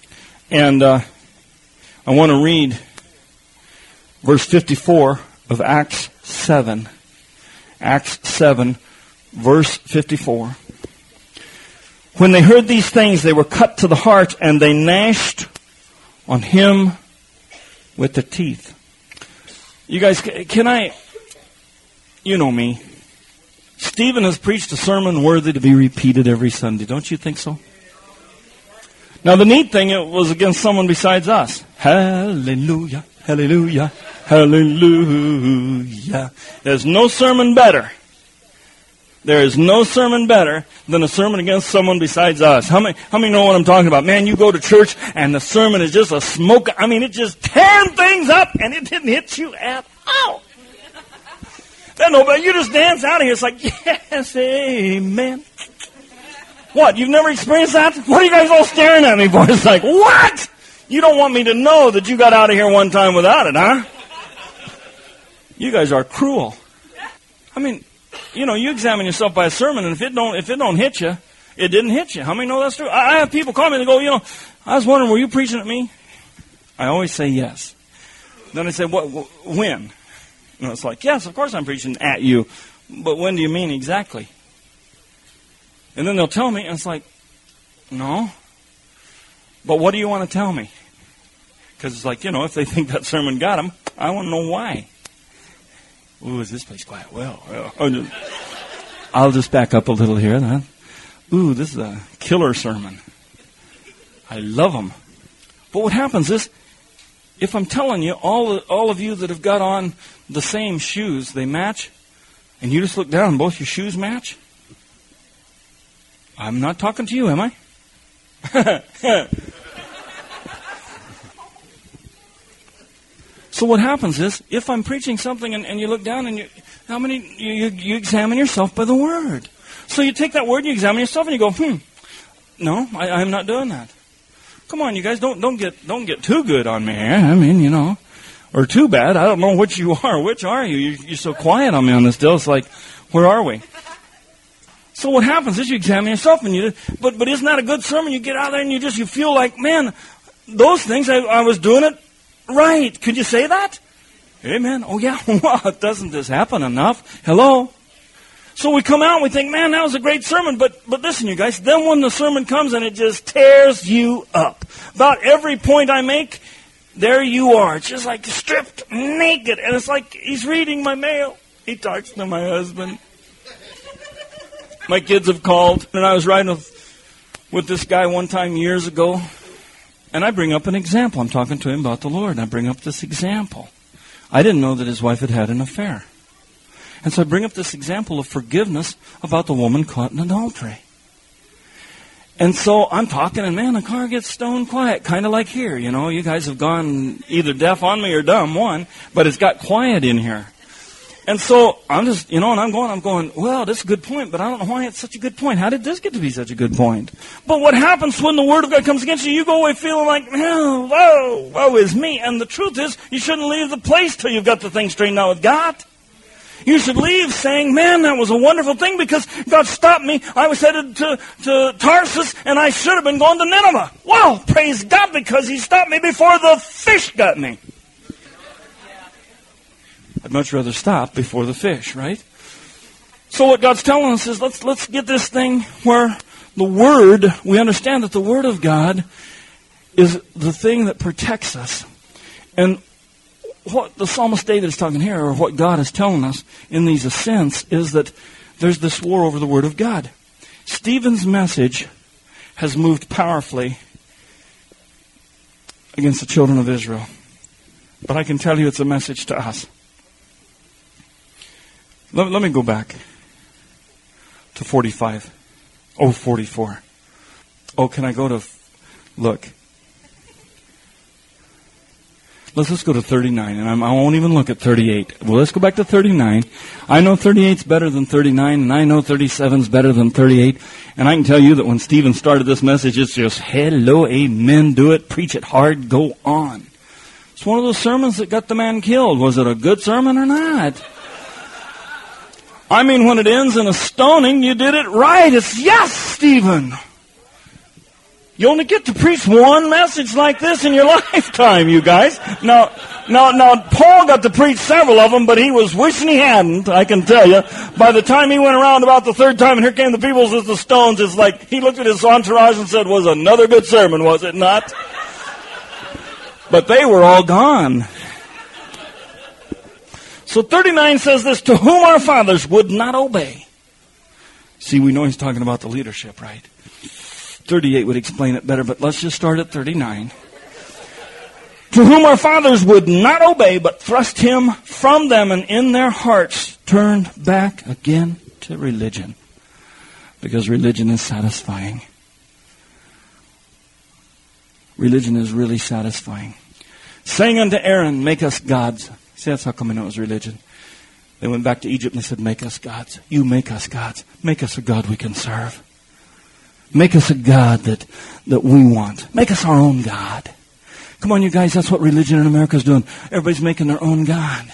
And I want to read verse 54 of Acts 7. Acts 7, verse 54. When they heard these things, they were cut to the heart, and they gnashed on him with their teeth. You guys, can I... You know me. Stephen has preached a sermon worthy to be repeated every Sunday. Don't you think so? Now, the neat thing, it was against someone besides us. Hallelujah, hallelujah, hallelujah. There's no sermon better. There is no sermon better than a sermon against someone besides us. How many know what I'm talking about? Man, you go to church and the sermon is just a smoke. I mean, it just tears things up and it didn't hit you at all. Then nobody, you just dance out of here. It's like, yes, amen. What, you've never experienced that? What are you guys all staring at me for? It's like, what? You don't want me to know that you got out of here one time without it, huh? You guys are cruel. I mean, you know, you examine yourself by a sermon, and if it don't hit you, it didn't hit you. How many know that's true? I have people call me and they go, you know, I was wondering, were you preaching at me? I always say yes. Then I say, what? When? You know, it's like, yes, of course I'm preaching at you, but when do you mean exactly? And then they'll tell me, and it's like, no. But what do you want to tell me? Because it's like, you know, if they think that sermon got them, I want to know why. Ooh, is this place quiet? Well. I'll just back up a little here. Then. Ooh, this is a killer sermon. I love them. But what happens is, if I'm telling you, all of you that have got on the same shoes, they match, and you just look down and both your shoes match, I'm not talking to you, am I? So what happens is, if I'm preaching something and you look down and you examine yourself by the Word. So you take that Word and you examine yourself and you go, no, I'm not doing that. Come on, you guys, don't get too good on me here. I mean, you know, or too bad. I don't know which you are. Which are you? You're so quiet on me on this deal. It's like, where are we? So what happens is you examine yourself and but isn't that a good sermon? You get out there and you feel like, man, those things, I was doing it right. Could you say that? Amen. Oh yeah, well, doesn't this happen enough? Hello? So we come out and we think, man, that was a great sermon, but listen, you guys, then when the sermon comes and it just tears you up. About every point I make, there you are, just like stripped naked. And it's like he's reading my mail. He talks to my husband. My kids have called, and I was riding with this guy one time years ago, and I bring up an example. I'm talking to him about the Lord, and I bring up this example. I didn't know that his wife had had an affair. And so I bring up this example of forgiveness about the woman caught in adultery. And so I'm talking, and man, the car gets stone quiet, kind of like here. You know, you guys have gone either deaf on me or dumb, one, but it's got quiet in here. And so I'm just, you know, and I'm going, well, this is a good point, but I don't know why it's such a good point. How did this get to be such a good point? But what happens when the Word of God comes against you? You go away feeling like, oh, woe is me. And the truth is, you shouldn't leave the place till you've got the thing straightened out with God. You should leave saying, man, that was a wonderful thing because God stopped me. I was headed to Tarsus, and I should have been going to Nineveh. Well, praise God, because He stopped me before the fish got me. I'd much rather stop before the fish, right? So what God's telling us is let's get this thing where the Word, we understand that the Word of God is the thing that protects us. And what the psalmist David is talking here, or what God is telling us in these ascents, is that there's this war over the Word of God. Stephen's message has moved powerfully against the children of Israel. But I can tell you it's a message to us. Let me go back to 45. Oh, 44. Oh, can I go to... Look. Let's just go to 39, and I won't even look at 38. Well, let's go back to 39. I know 38's better than 39, and I know 37's better than 38. And I can tell you that when Stephen started this message, it's just, hello, amen, do it, preach it hard, go on. It's one of those sermons that got the man killed. Was it a good sermon or not? I mean, when it ends in a stoning, you did it right. It's, yes, Stephen. You only get to preach one message like this in your lifetime, you guys. Now, Paul got to preach several of them, but he was wishing he hadn't, I can tell you. By the time he went around about the third time, and here came the peoples as the stones, it's like he looked at his entourage and said, was another good sermon, was it not? But they were all gone. So 39 says this, to whom our fathers would not obey. See, we know he's talking about the leadership, right? 38 would explain it better, but let's just start at 39. To whom our fathers would not obey, but thrust him from them, and in their hearts turned back again to religion. Because religion is satisfying. Religion is really satisfying. Saying unto Aaron, make us gods. See, that's how come I know it was religion. They went back to Egypt and they said, make us gods. You make us gods. Make us a God we can serve. Make us a God that we want. Make us our own God. Come on, you guys, that's what religion in America is doing. Everybody's making their own God.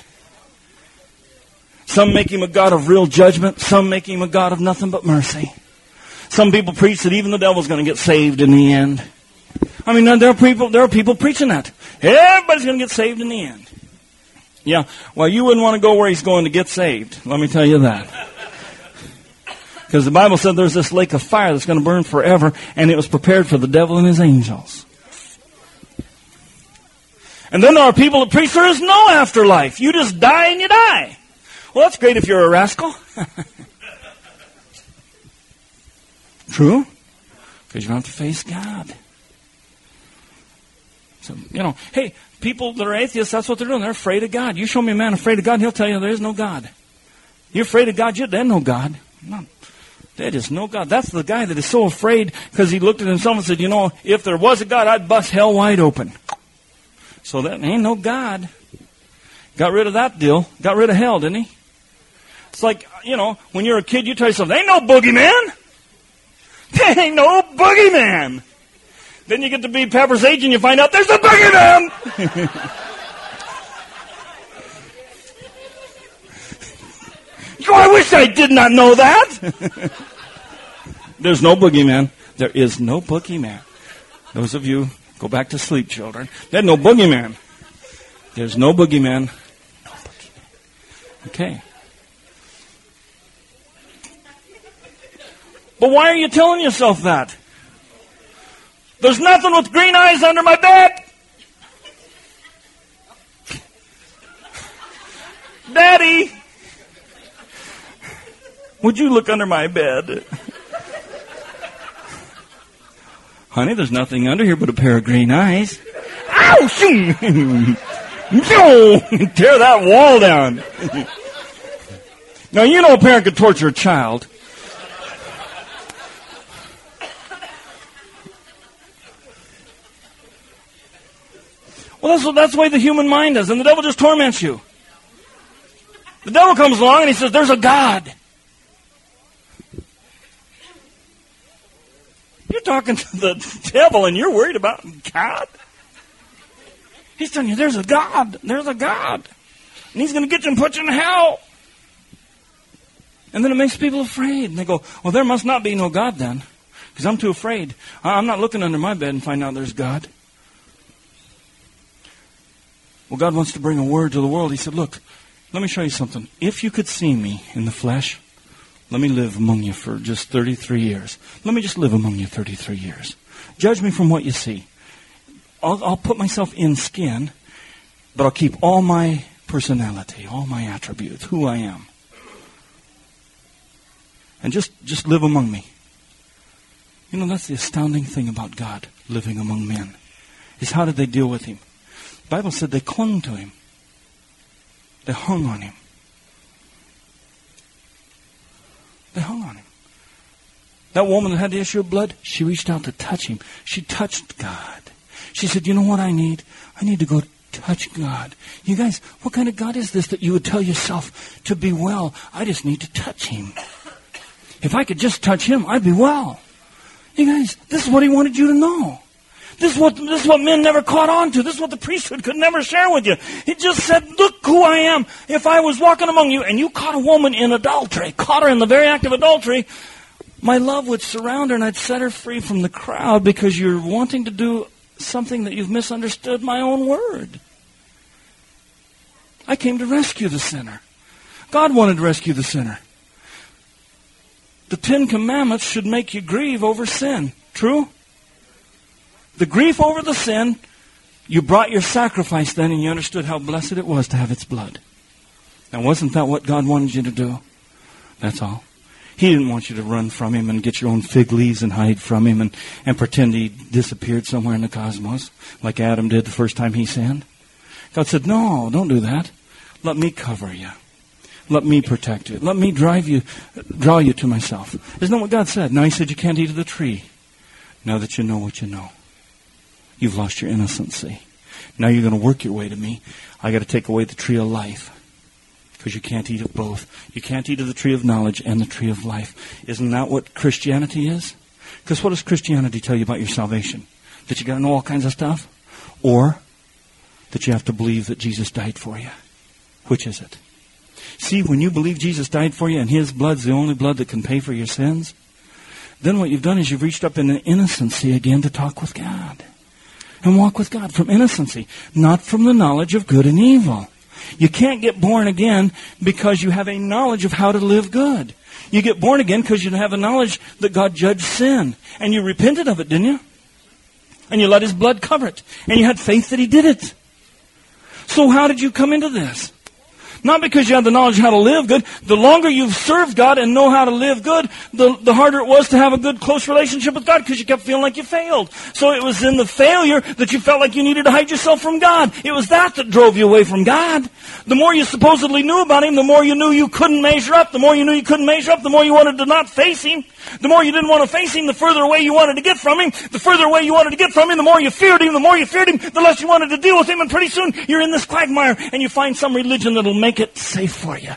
Some make him a God of real judgment. Some make him a God of nothing but mercy. Some people preach that even the devil's going to get saved in the end. I mean, there are people preaching that. Everybody's going to get saved in the end. Yeah, well, you wouldn't want to go where he's going to get saved. Let me tell you that. Because the Bible said there's this lake of fire that's going to burn forever, and it was prepared for the devil and his angels. And then there are people that preach there is no afterlife. You just die and you die. Well, that's great if you're a rascal. True? Because you don't have to face God. So, hey, people that are atheists, that's what they're doing. They're afraid of God. You show me a man afraid of God, he'll tell you there is no God. You're afraid of God, there's no God. No. There is no God. That's the guy that is so afraid because he looked at himself and said, if there was a God, I'd bust hell wide open. So that ain't no God. Got rid of that deal. Got rid of hell, didn't he? It's like, when you're a kid, you tell yourself, there ain't no boogeyman. There ain't no boogeyman. Then you get to be Pepper's age and you find out there's a boogeyman. Oh, I wish I did not know that. There's no boogeyman. There is no boogeyman. Those of you, go back to sleep, children. There's no boogeyman. There's no boogeyman. No boogeyman. Okay. But why are you telling yourself that? There's nothing with green eyes under my bed. Daddy, would you look under my bed? Honey, there's nothing under here but a pair of green eyes. Ow! Tear that wall down. Now, a parent could torture a child. Well, that's the way the human mind is, and the devil just torments you. The devil comes along and he says, there's a God. You're talking to the devil and you're worried about God? He's telling you, there's a God. There's a God. And he's going to get you and put you in hell. And then it makes people afraid. And they go, well, there must not be no God then. Because I'm too afraid. I'm not looking under my bed and find out there's God. Well, God wants to bring a word to the world. He said, look, let me show you something. If you could see me in the flesh, let me live among you for just 33 years. Let me just live among you 33 years. Judge me from what you see. I'll put myself in skin, but I'll keep all my personality, all my attributes, who I am. And just live among me. That's the astounding thing about God living among men. Is how did they deal with him? The Bible said they clung to him. They hung on him. They hung on him. That woman that had the issue of blood, she reached out to touch him. She touched God. She said, you know what I need? I need to go touch God. You guys, what kind of God is this that you would tell yourself to be well? I just need to touch him. If I could just touch him, I'd be well. You guys, this is what he wanted you to know. This is what men never caught on to. This is what the priesthood could never share with you. He just said, look who I am. If I was walking among you and you caught a woman in adultery, caught her in the very act of adultery, My love would surround her and I'd set her free from the crowd because you're wanting to do something that you've misunderstood my own word. I came to rescue the sinner. God wanted to rescue the sinner. The 10 Commandments should make you grieve over sin. True? The grief over the sin, you brought your sacrifice then and you understood how blessed it was to have its blood. Now, wasn't that what God wanted you to do? That's all. He didn't want you to run from Him and get your own fig leaves and hide from Him and pretend He disappeared somewhere in the cosmos like Adam did the first time he sinned. God said, no, don't do that. Let me cover you. Let me protect you. Let me draw you to myself. Isn't that what God said? Now He said you can't eat of the tree. Now that you know what you know. You've lost your innocency. Now you're going to work your way to me. I got to take away the tree of life. Because you can't eat of both. You can't eat of the tree of knowledge and the tree of life. Isn't that what Christianity is? Because what does Christianity tell you about your salvation? That you got to know all kinds of stuff? Or that you have to believe that Jesus died for you? Which is it? See, when you believe Jesus died for you and His blood's the only blood that can pay for your sins, then what you've done is you've reached up in the innocency again to talk with God. And walk with God from innocency, not from the knowledge of good and evil. You can't get born again because you have a knowledge of how to live good. You get born again because you have a knowledge that God judged sin. And you repented of it, didn't you? And you let His blood cover it. And you had faith that He did it. So how did you come into this? Not because you have the knowledge of how to live good. The longer you've served God and know how to live good, the harder it was to have a good, close relationship with God because you kept feeling like you failed. So it was in the failure that you felt like you needed to hide yourself from God. It was that drove you away from God. The more you supposedly knew about Him, the more you knew you couldn't measure up. The more you knew you couldn't measure up, the more you wanted to not face Him. The more you didn't want to face Him, the further away you wanted to get from Him. The further away you wanted to get from Him, the more you feared Him. The more you feared Him, the less you wanted to deal with Him. And pretty soon, you're in this quagmire and you find some religion that'll make it safe for you.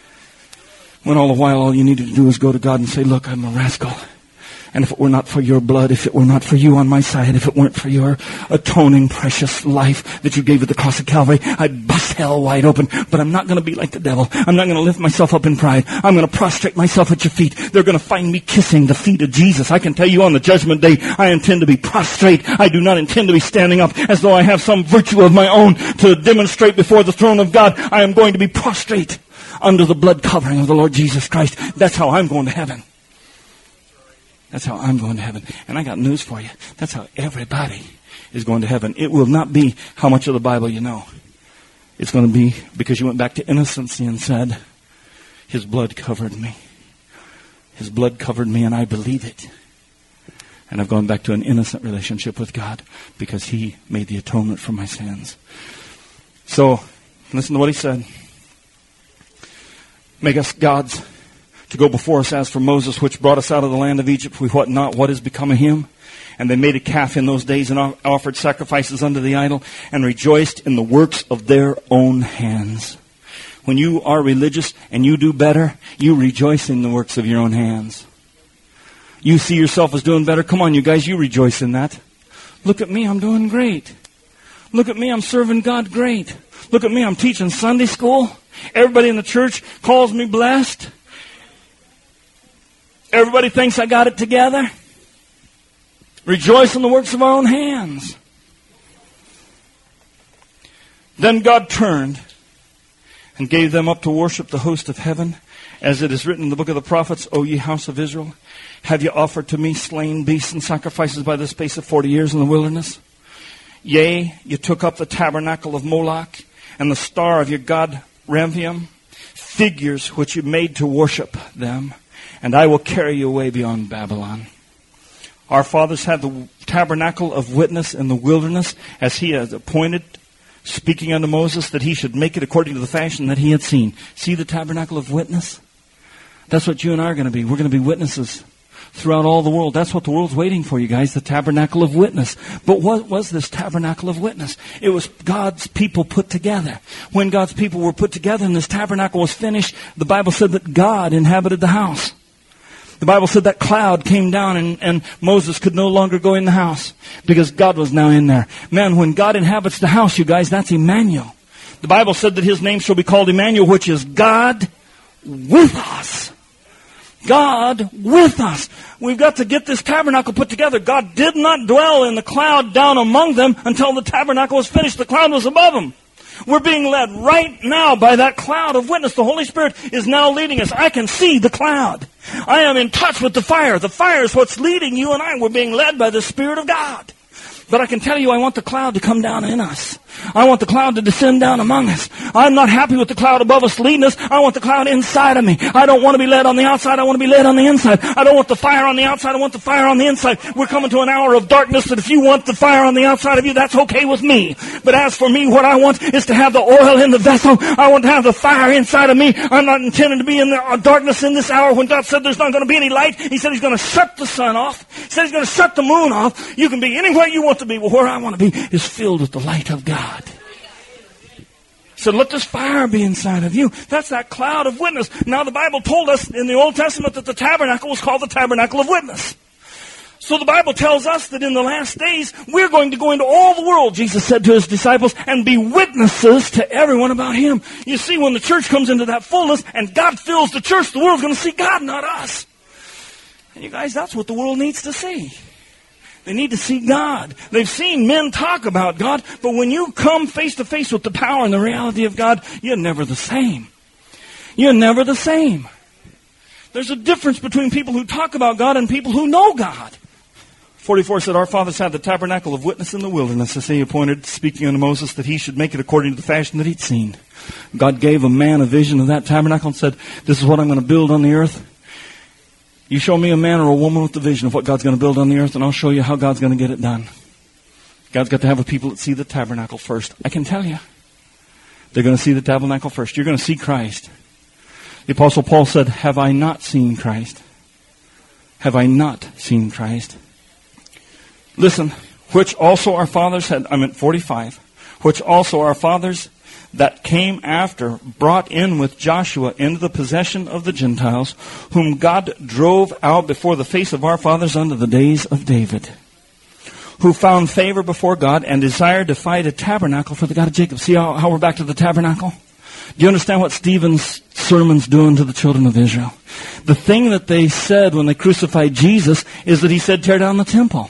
When all the while, all you needed to do is go to God and say, look, I'm a rascal. And if it were not for your blood, if it were not for you on my side, if it weren't for your atoning precious life that you gave at the cross of Calvary, I'd bust hell wide open. But I'm not going to be like the devil. I'm not going to lift myself up in pride. I'm going to prostrate myself at your feet. They're going to find me kissing the feet of Jesus. I can tell you on the judgment day, I intend to be prostrate. I do not intend to be standing up as though I have some virtue of my own to demonstrate before the throne of God. I am going to be prostrate under the blood covering of the Lord Jesus Christ. That's how I'm going to heaven. That's how I'm going to heaven. And I got news for you. That's how everybody is going to heaven. It will not be how much of the Bible you know. It's going to be because you went back to innocency and said, His blood covered me. His blood covered me and I believe it. And I've gone back to an innocent relationship with God because He made the atonement for my sins. So, listen to what He said. Make us gods to go before us as for Moses, which brought us out of the land of Egypt. We what not, what has become of him? And they made a calf in those days and offered sacrifices unto the idol and rejoiced in the works of their own hands. When you are religious and you do better, you rejoice in the works of your own hands. You see yourself as doing better. Come on, you guys, you rejoice in that. Look at me, I'm doing great. Look at me, I'm serving God great. Look at me, I'm teaching Sunday school. Everybody in the church calls me blessed. Everybody thinks I got it together. Rejoice in the works of our own hands. Then God turned and gave them up to worship the host of heaven. As it is written in the book of the prophets, O ye house of Israel, have ye offered to me slain beasts and sacrifices by the space of 40 years in the wilderness? Yea, you took up the tabernacle of Moloch and the star of your god Rephaim, figures which you made to worship them. And I will carry you away beyond Babylon. Our fathers had the tabernacle of witness in the wilderness as He has appointed, speaking unto Moses, that he should make it according to the fashion that he had seen. See the tabernacle of witness? That's what you and I are going to be. We're going to be witnesses throughout all the world. That's what the world's waiting for, you guys, the tabernacle of witness. But what was this tabernacle of witness? It was God's people put together. When God's people were put together and this tabernacle was finished, the Bible said that God inhabited the house. The Bible said that cloud came down and Moses could no longer go in the house because God was now in there. Man, when God inhabits the house, you guys, that's Emmanuel. The Bible said that His name shall be called Emmanuel, which is God with us. God with us. We've got to get this tabernacle put together. God did not dwell in the cloud down among them until the tabernacle was finished. The cloud was above them. We're being led right now by that cloud of witness. The Holy Spirit is now leading us. I can see the cloud. I am in touch with the fire. The fire is what's leading you and I. We're being led by the Spirit of God. But I can tell you, I want the cloud to come down in us. I want the cloud to descend down among us. I'm not happy with the cloud above us leading us. I want the cloud inside of me. I don't want to be led on the outside. I want to be led on the inside. I don't want the fire on the outside. I want the fire on the inside. We're coming to an hour of darkness that if you want the fire on the outside of you, that's okay with me. But as for me, what I want is to have the oil in the vessel. I want to have the fire inside of me. I'm not intending to be in the darkness in this hour. When God said there's not going to be any light, He said He's going to shut the sun off. He said He's going to shut the moon off. You can be anywhere you want to be. Well, where I want to be is filled with the light of God. So let this fire be inside of you. That's that cloud of witness. Now the Bible told us in the Old Testament that the tabernacle was called the tabernacle of witness. So the Bible tells us that in the last days, we're going to go into all the world, Jesus said to His disciples, and be witnesses to everyone about Him. You see, when the church comes into that fullness and God fills the church, the world's going to see God, not us. And you guys, that's what the world needs to see. They need to see God. They've seen men talk about God, but when you come face to face with the power and the reality of God, you're never the same. You're never the same. There's a difference between people who talk about God and people who know God. 44 said, our fathers had the tabernacle of witness in the wilderness, as He appointed, speaking unto Moses, that he should make it according to the fashion that he'd seen. God gave a man a vision of that tabernacle and said, this is what I'm going to build on the earth. You show me a man or a woman with the vision of what God's going to build on the earth, and I'll show you how God's going to get it done. God's got to have a people that see the tabernacle first. I can tell you. They're going to see the tabernacle first. You're going to see Christ. The Apostle Paul said, have I not seen Christ? Have I not seen Christ? Listen, which also our fathers had, I'm at 45, which also our fathers that came after brought in with Joshua into the possession of the Gentiles, whom God drove out before the face of our fathers unto the days of David, who found favor before God and desired to fight a tabernacle for the God of Jacob. See how we're back to the tabernacle? Do you understand what Stephen's sermon's doing to the children of Israel? The thing that they said when they crucified Jesus is that He said, tear down the temple.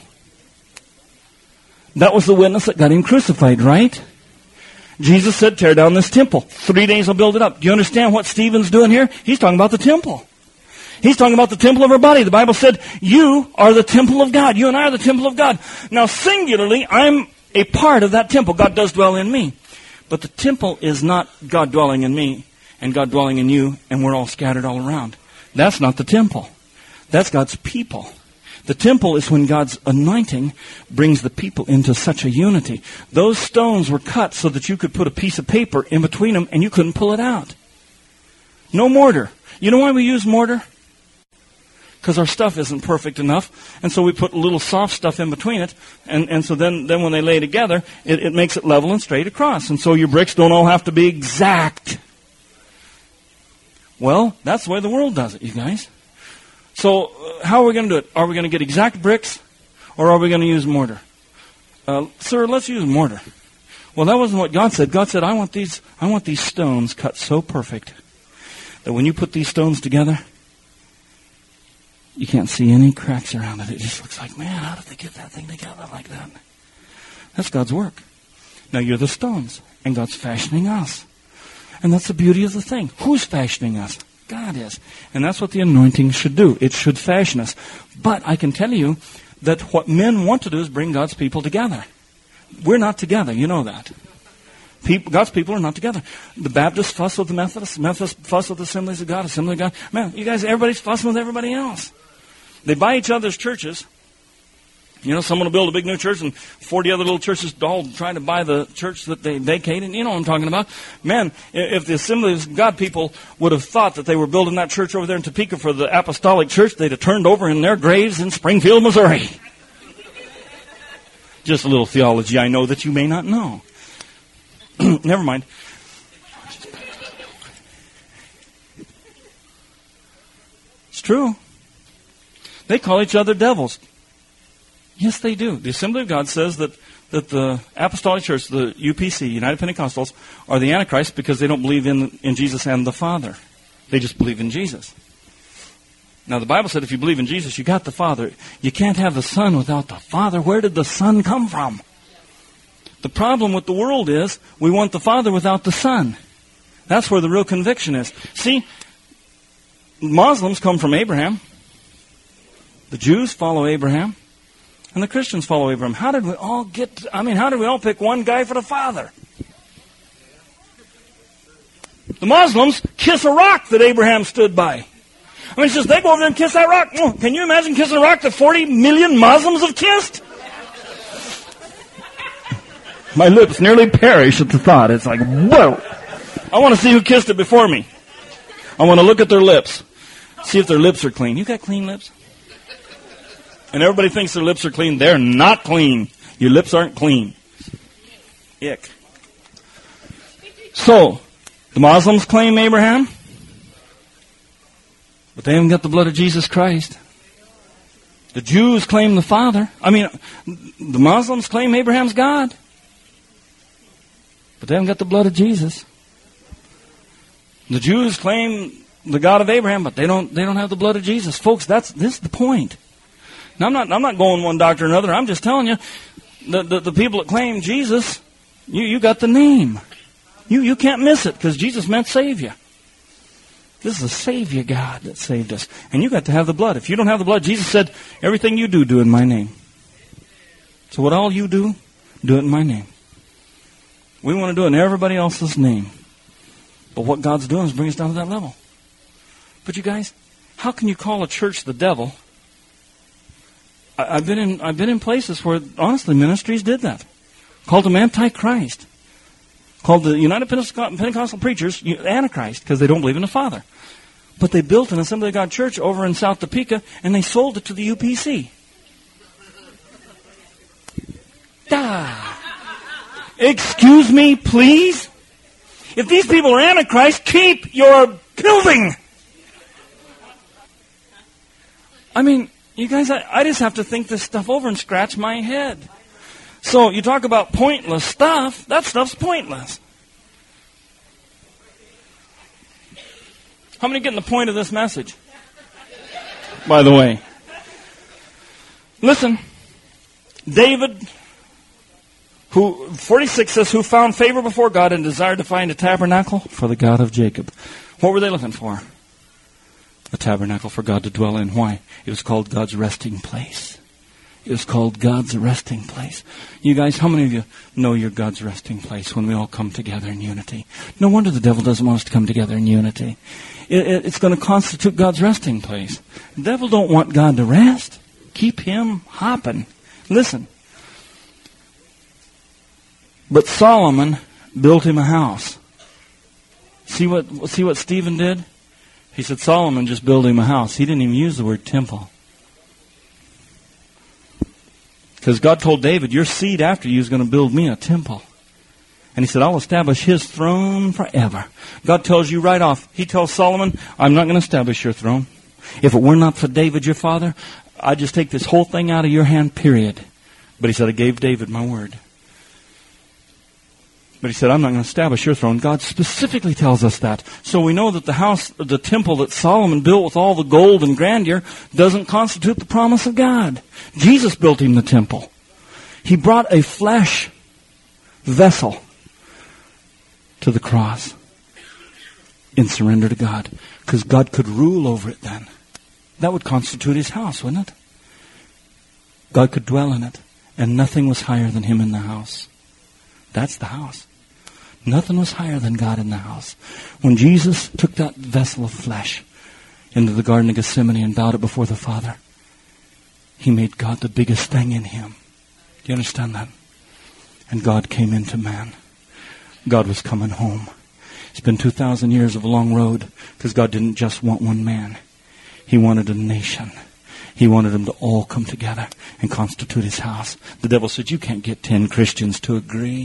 That was the witness that got Him crucified, right? Jesus said, tear down this temple. 3 days I'll build it up. Do you understand what Stephen's doing here? He's talking about the temple. He's talking about the temple of our body. The Bible said, you are the temple of God. You and I are the temple of God. Now, singularly, I'm a part of that temple. God does dwell in me. But the temple is not God dwelling in me and God dwelling in you and we're all scattered all around. That's not the temple. That's God's people. The temple is when God's anointing brings the people into such a unity. Those stones were cut so that you could put a piece of paper in between them and you couldn't pull it out. No mortar. You know why we use mortar? Because our stuff isn't perfect enough. And so we put a little soft stuff in between it. And so then when they lay together, it makes it level and straight across. And so your bricks don't all have to be exact. Well, that's the way the world does it, you guys. So how are we going to do it? Are we going to get exact bricks or are we going to use mortar? Sir, let's use mortar. Well, that wasn't what God said. God said, I want these stones cut so perfect that when you put these stones together, you can't see any cracks around it. It just looks like, man, how did they get that thing together like that? That's God's work. Now you're the stones and God's fashioning us. And that's the beauty of the thing. Who's fashioning us? God is. And that's what the anointing should do. It should fashion us. But I can tell you that what men want to do is bring God's people together. We're not together. You know that. God's people are not together. The Baptists fuss with the Methodists. Methodists fuss with the Assemblies of God. Assembly of God. Man, you guys, everybody's fussing with everybody else. They buy each other's churches. You know, someone will build a big new church and 40 other little churches all trying to buy the church that they vacated. You know what I'm talking about. Man, if the Assemblies of God people would have thought that they were building that church over there in Topeka for the Apostolic Church, they'd have turned over in their graves in Springfield, Missouri. Just a little theology I know that you may not know. Never mind. It's true. They call each other devils. Yes, they do. The Assembly of God says that the Apostolic Church, the UPC, United Pentecostals, are the Antichrist because they don't believe in Jesus and the Father. They just believe in Jesus. Now, the Bible said if you believe in Jesus, you got the Father. You can't have the Son without the Father. Where did the Son come from? The problem with the world is we want the Father without the Son. That's where the real conviction is. See, Muslims come from Abraham. The Jews follow Abraham. And the Christians follow Abraham. How did we all pick one guy for the Father? The Muslims kiss a rock that Abraham stood by. I mean, it's just they go over there and kiss that rock. Oh, can you imagine kissing a rock that 40 million Muslims have kissed? My lips nearly perish at the thought. It's like, whoa. I want to see who kissed it before me. I want to look at their lips. See if their lips are clean. You got clean lips? And everybody thinks their lips are clean. They're not clean. Your lips aren't clean. Ick. So, the Muslims claim Abraham, but they haven't got the blood of Jesus Christ. The Jews claim the Father. The Muslims claim Abraham's God, but they haven't got the blood of Jesus. The Jews claim the God of Abraham, but they don't have the blood of Jesus. Folks, this is the point. Now, I'm not going one doctor or another. I'm just telling you, the people that claim Jesus, you got the name. You can't miss it because Jesus meant save you. This is a Savior God that saved us. And you got to have the blood. If you don't have the blood, Jesus said, everything you do in my name. So what all you do it in my name. We want to do it in everybody else's name. But what God's doing is bring us down to that level. But you guys, how can you call a church the devil? I've been in places where, honestly, ministries did that. Called them Antichrist. Called the United Pentecostal Preachers Antichrist because they don't believe in the Father. But they built an Assembly of God church over in South Topeka and they sold it to the UPC. Excuse me, please? If these people are Antichrist, keep your building. You guys, I just have to think this stuff over and scratch my head. So you talk about pointless stuff. That stuff's pointless. How many getting the point of this message? By the way. Listen. David, 46 says, who found favor before God and desired to find a tabernacle for the God of Jacob. What were they looking for? A tabernacle for God to dwell in. Why? It was called God's resting place. It was called God's resting place. You guys, how many of you know you're God's resting place when we all come together in unity? No wonder the devil doesn't want us to come together in unity. It's going to constitute God's resting place. The devil don't want God to rest. Keep him hopping. Listen. But Solomon built him a house. See what Stephen did? He said Solomon just built him a house. He didn't even use the word temple. Because God told David, your seed after you is going to build me a temple. And he said, I'll establish his throne forever. God tells you right off. He tells Solomon, I'm not going to establish your throne. If it were not for David, your father, I'd just take this whole thing out of your hand, period. But he said, I gave David my word. But he said, I'm not going to establish your throne. God specifically tells us that. So we know that the house, the temple that Solomon built with all the gold and grandeur doesn't constitute the promise of God. Jesus built him the temple. He brought a flesh vessel to the cross in surrender to God. Because God could rule over it then. That would constitute his house, wouldn't it? God could dwell in it. And nothing was higher than him in the house. That's the house. Nothing was higher than God in the house. When Jesus took that vessel of flesh into the Garden of Gethsemane and bowed it before the Father, he made God the biggest thing in him. Do you understand that? And God came into man. God was coming home. It's been 2,000 years of a long road because God didn't just want one man. He wanted a nation. He wanted them to all come together and constitute his house. The devil said, you can't get 10 Christians to agree.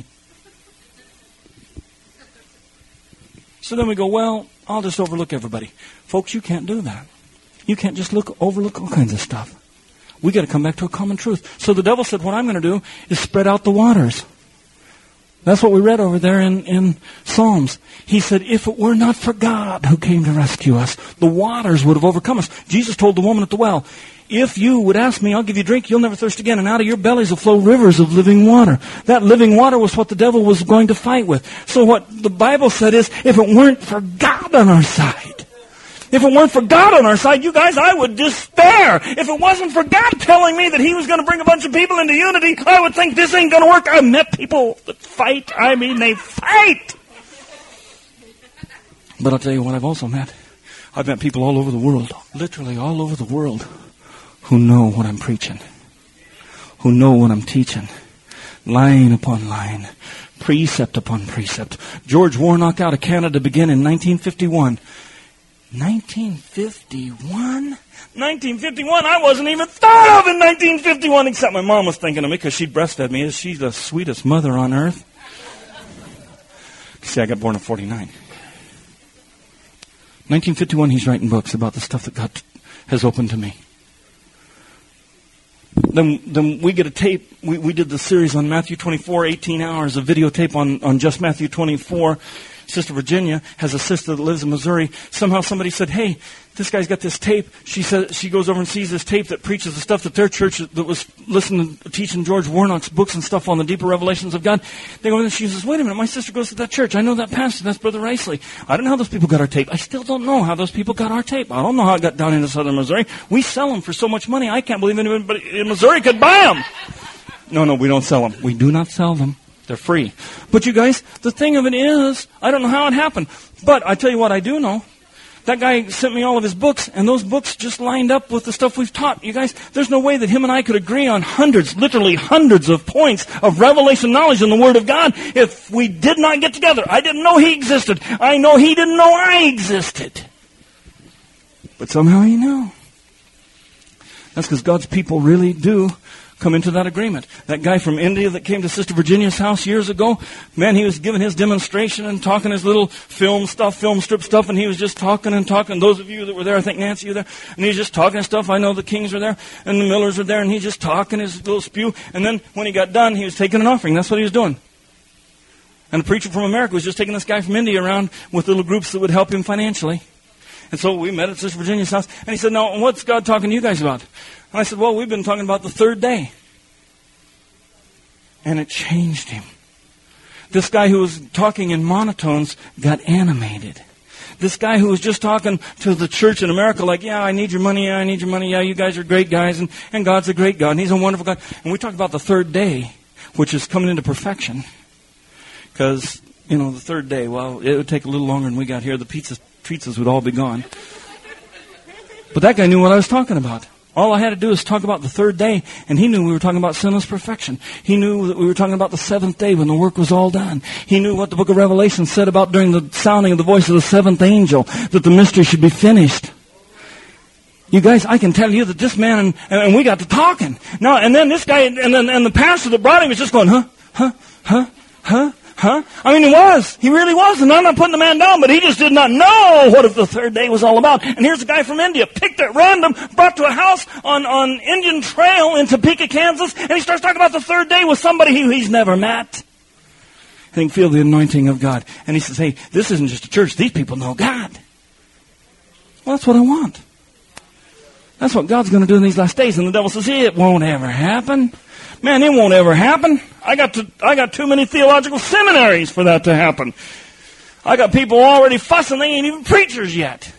So then we go, well, I'll just overlook everybody. Folks, you can't do that. You can't just overlook all kinds of stuff. We got to come back to a common truth. So the devil said, what I'm going to do is spread out the waters. That's what we read over there in Psalms. He said, if it were not for God who came to rescue us, the waters would have overcome us. Jesus told the woman at the well, if you would ask me, I'll give you drink, you'll never thirst again, and out of your bellies will flow rivers of living water. That living water was what the devil was going to fight with. So what the Bible said is, if it weren't for God on our side, if it weren't for God on our side, you guys, I would despair. If it wasn't for God telling me that He was going to bring a bunch of people into unity, I would think this ain't going to work. I've met people that fight. I mean, they fight. But I'll tell you what I've also met. I've met people all over the world, literally all over the world, who know what I'm preaching, who know what I'm teaching, line upon line, precept upon precept. George Warnock out of Canada began in 1951. 1951? 1951? I wasn't even thought of in 1951, except my mom was thinking of me because she breastfed me. She's the sweetest mother on earth. See, I got born in 49. 1951, he's writing books about the stuff that God has opened to me. Then we get a tape. We did the series on Matthew 24, 18 hours of videotape on just Matthew 24. Sister Virginia has a sister that lives in Missouri. Somehow somebody said, hey, this guy's got this tape. She said she goes over and sees this tape that preaches the stuff that their church that was listening to teaching George Warnock's books and stuff on the deeper revelations of God. They go in and she says, wait a minute, my sister goes to that church. I know that pastor. That's Brother Riceley. I don't know how those people got our tape. I still don't know how those people got our tape. I don't know how it got down into southern Missouri. We sell them for so much money. I can't believe anybody in Missouri could buy them. No, we don't sell them. We do not sell them. They're free. But you guys, the thing of it is, I don't know how it happened. But I tell you what I do know. That guy sent me all of his books, and those books just lined up with the stuff we've taught. You guys, there's no way that him and I could agree on literally hundreds of points of revelation knowledge in the Word of God if we did not get together. I didn't know he existed. I know he didn't know I existed. But somehow he knew. That's because God's people really do come into that agreement. That guy from India that came to Sister Virginia's house years ago, man, he was giving his demonstration and talking his little film strip stuff, and he was just talking and talking. Those of you that were there, I think Nancy, you were there, and he was just talking stuff. I know the Kings are there, and the Millers are there, and he's just talking his little spew. And then when he got done, he was taking an offering. That's what he was doing. And the preacher from America was just taking this guy from India around with little groups that would help him financially. And so we met at Sister Virginia's house, and he said, now, what's God talking to you guys about? And I said, well, we've been talking about the third day. And it changed him. This guy who was talking in monotones got animated. This guy who was just talking to the church in America like, yeah, I need your money, yeah, I need your money, yeah, you guys are great guys, and God's a great God, and He's a wonderful God. And we talked about the third day, which is coming into perfection. Because, the third day, well, it would take a little longer than we got here. The pizzas would all be gone. But that guy knew what I was talking about. All I had to do is talk about the third day, and he knew we were talking about sinless perfection. He knew that we were talking about the seventh day when the work was all done. He knew what the book of Revelation said about during the sounding of the voice of the seventh angel, that the mystery should be finished. You guys, I can tell you that this man, and we got to talking. Now, and then this guy, and the pastor that brought him was just going, huh? I mean, he really was, and I'm not putting the man down, but he just did not know what the third day was all about. And here's a guy from India, picked at random, brought to a house on Indian Trail in Topeka, Kansas, and he starts talking about the third day with somebody who he's never met. And he can feel the anointing of God. And he says, hey, this isn't just a church, these people know God. Well, that's what I want. That's what God's going to do in these last days. And the devil says, it won't ever happen. Man, it won't ever happen. I got too many theological seminaries for that to happen. I got people already fussing, they ain't even preachers yet.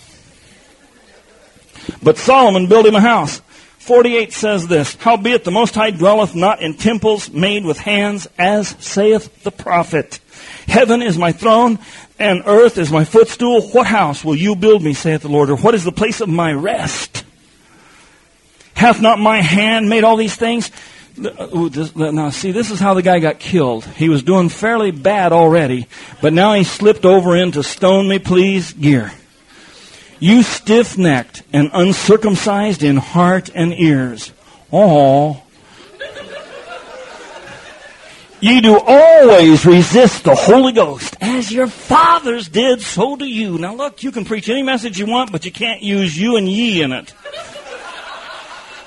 But Solomon built him a house. 48 says this, howbeit the Most High dwelleth not in temples made with hands, as saith the prophet. Heaven is my throne, and earth is my footstool. What house will you build me, saith the Lord? Or what is the place of my rest? Hath not my hand made all these things? Now, see, this is how the guy got killed. He was doing fairly bad already, but now he slipped over into stone me please gear. You stiff-necked and uncircumcised in heart and ears. Oh. Ye do always resist the Holy Ghost. As your fathers did, so do you. Now look, you can preach any message you want, but you can't use you and ye in it.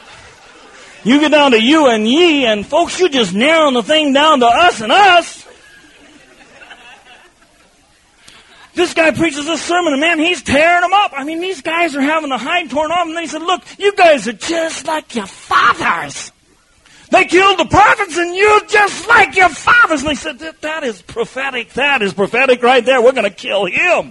You get down to you and ye, and folks, you just narrowing the thing down to us and us. This guy preaches this sermon, and man, he's tearing them up. I mean, these guys are having the hide torn off, and then he said, look, you guys are just like your fathers. They killed the prophets, and you're just like your fathers. And they said, that is prophetic. That is prophetic right there. We're going to kill him.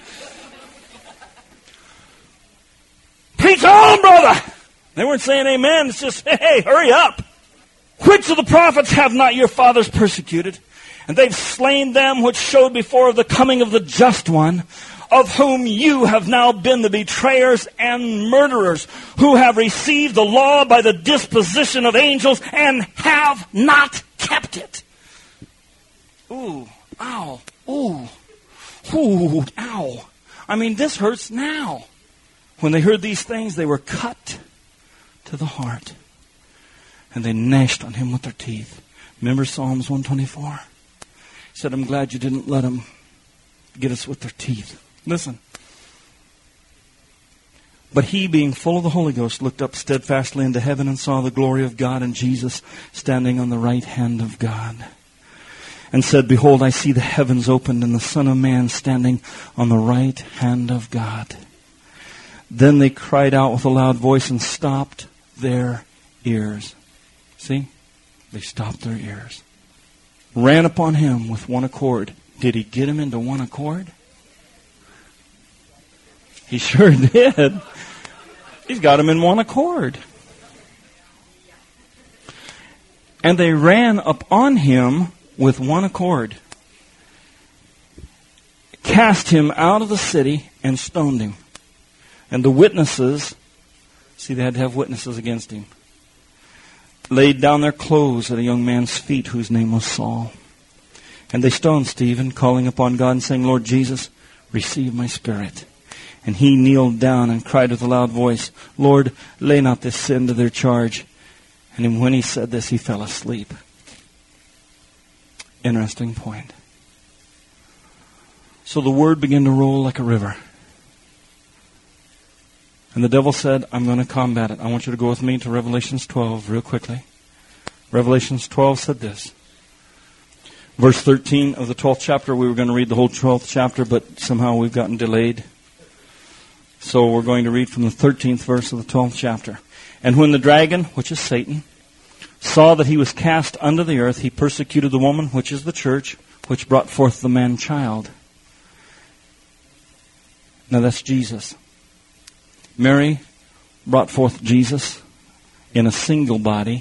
Preach on, brother. They weren't saying amen. It's just, hey, hurry up. Which of the prophets have not your fathers persecuted? And they've slain them which showed before of the coming of the just one, of whom you have now been the betrayers and murderers, who have received the law by the disposition of angels and have not kept it. Ooh, ow, ooh, ooh, ow. I mean, this hurts now. When they heard these things, they were cut to the heart, and they gnashed on him with their teeth. Remember Psalms 124? He said, I'm glad you didn't let them get us with their teeth. Listen. But he, being full of the Holy Ghost, looked up steadfastly into heaven and saw the glory of God and Jesus standing on the right hand of God. And said, Behold, I see the heavens opened and the Son of Man standing on the right hand of God. Then they cried out with a loud voice and stopped their ears. See? They stopped their ears. Ran upon him with one accord. Did he get him into one accord? He sure did. He's got him in one accord. And they ran upon him with one accord, cast him out of the city, and stoned him. And the witnesses, see, they had to have witnesses against him, laid down their clothes at a young man's feet whose name was Saul. And they stoned Stephen, calling upon God and saying, Lord Jesus, receive my spirit. And he kneeled down and cried with a loud voice, Lord, lay not this sin to their charge. And when he said this, he fell asleep. Interesting point. So the word began to roll like a river. And the devil said, I'm going to combat it. I want you to go with me to Revelations 12 real quickly. Revelations 12 said this. Verse 13 of the 12th chapter. We were going to read the whole 12th chapter, but somehow we've gotten delayed. So we're going to read from the 13th verse of the 12th chapter. And when the dragon, which is Satan, saw that he was cast under the earth, he persecuted the woman, which is the church, which brought forth the man-child. Now that's Jesus. Mary brought forth Jesus in a single body.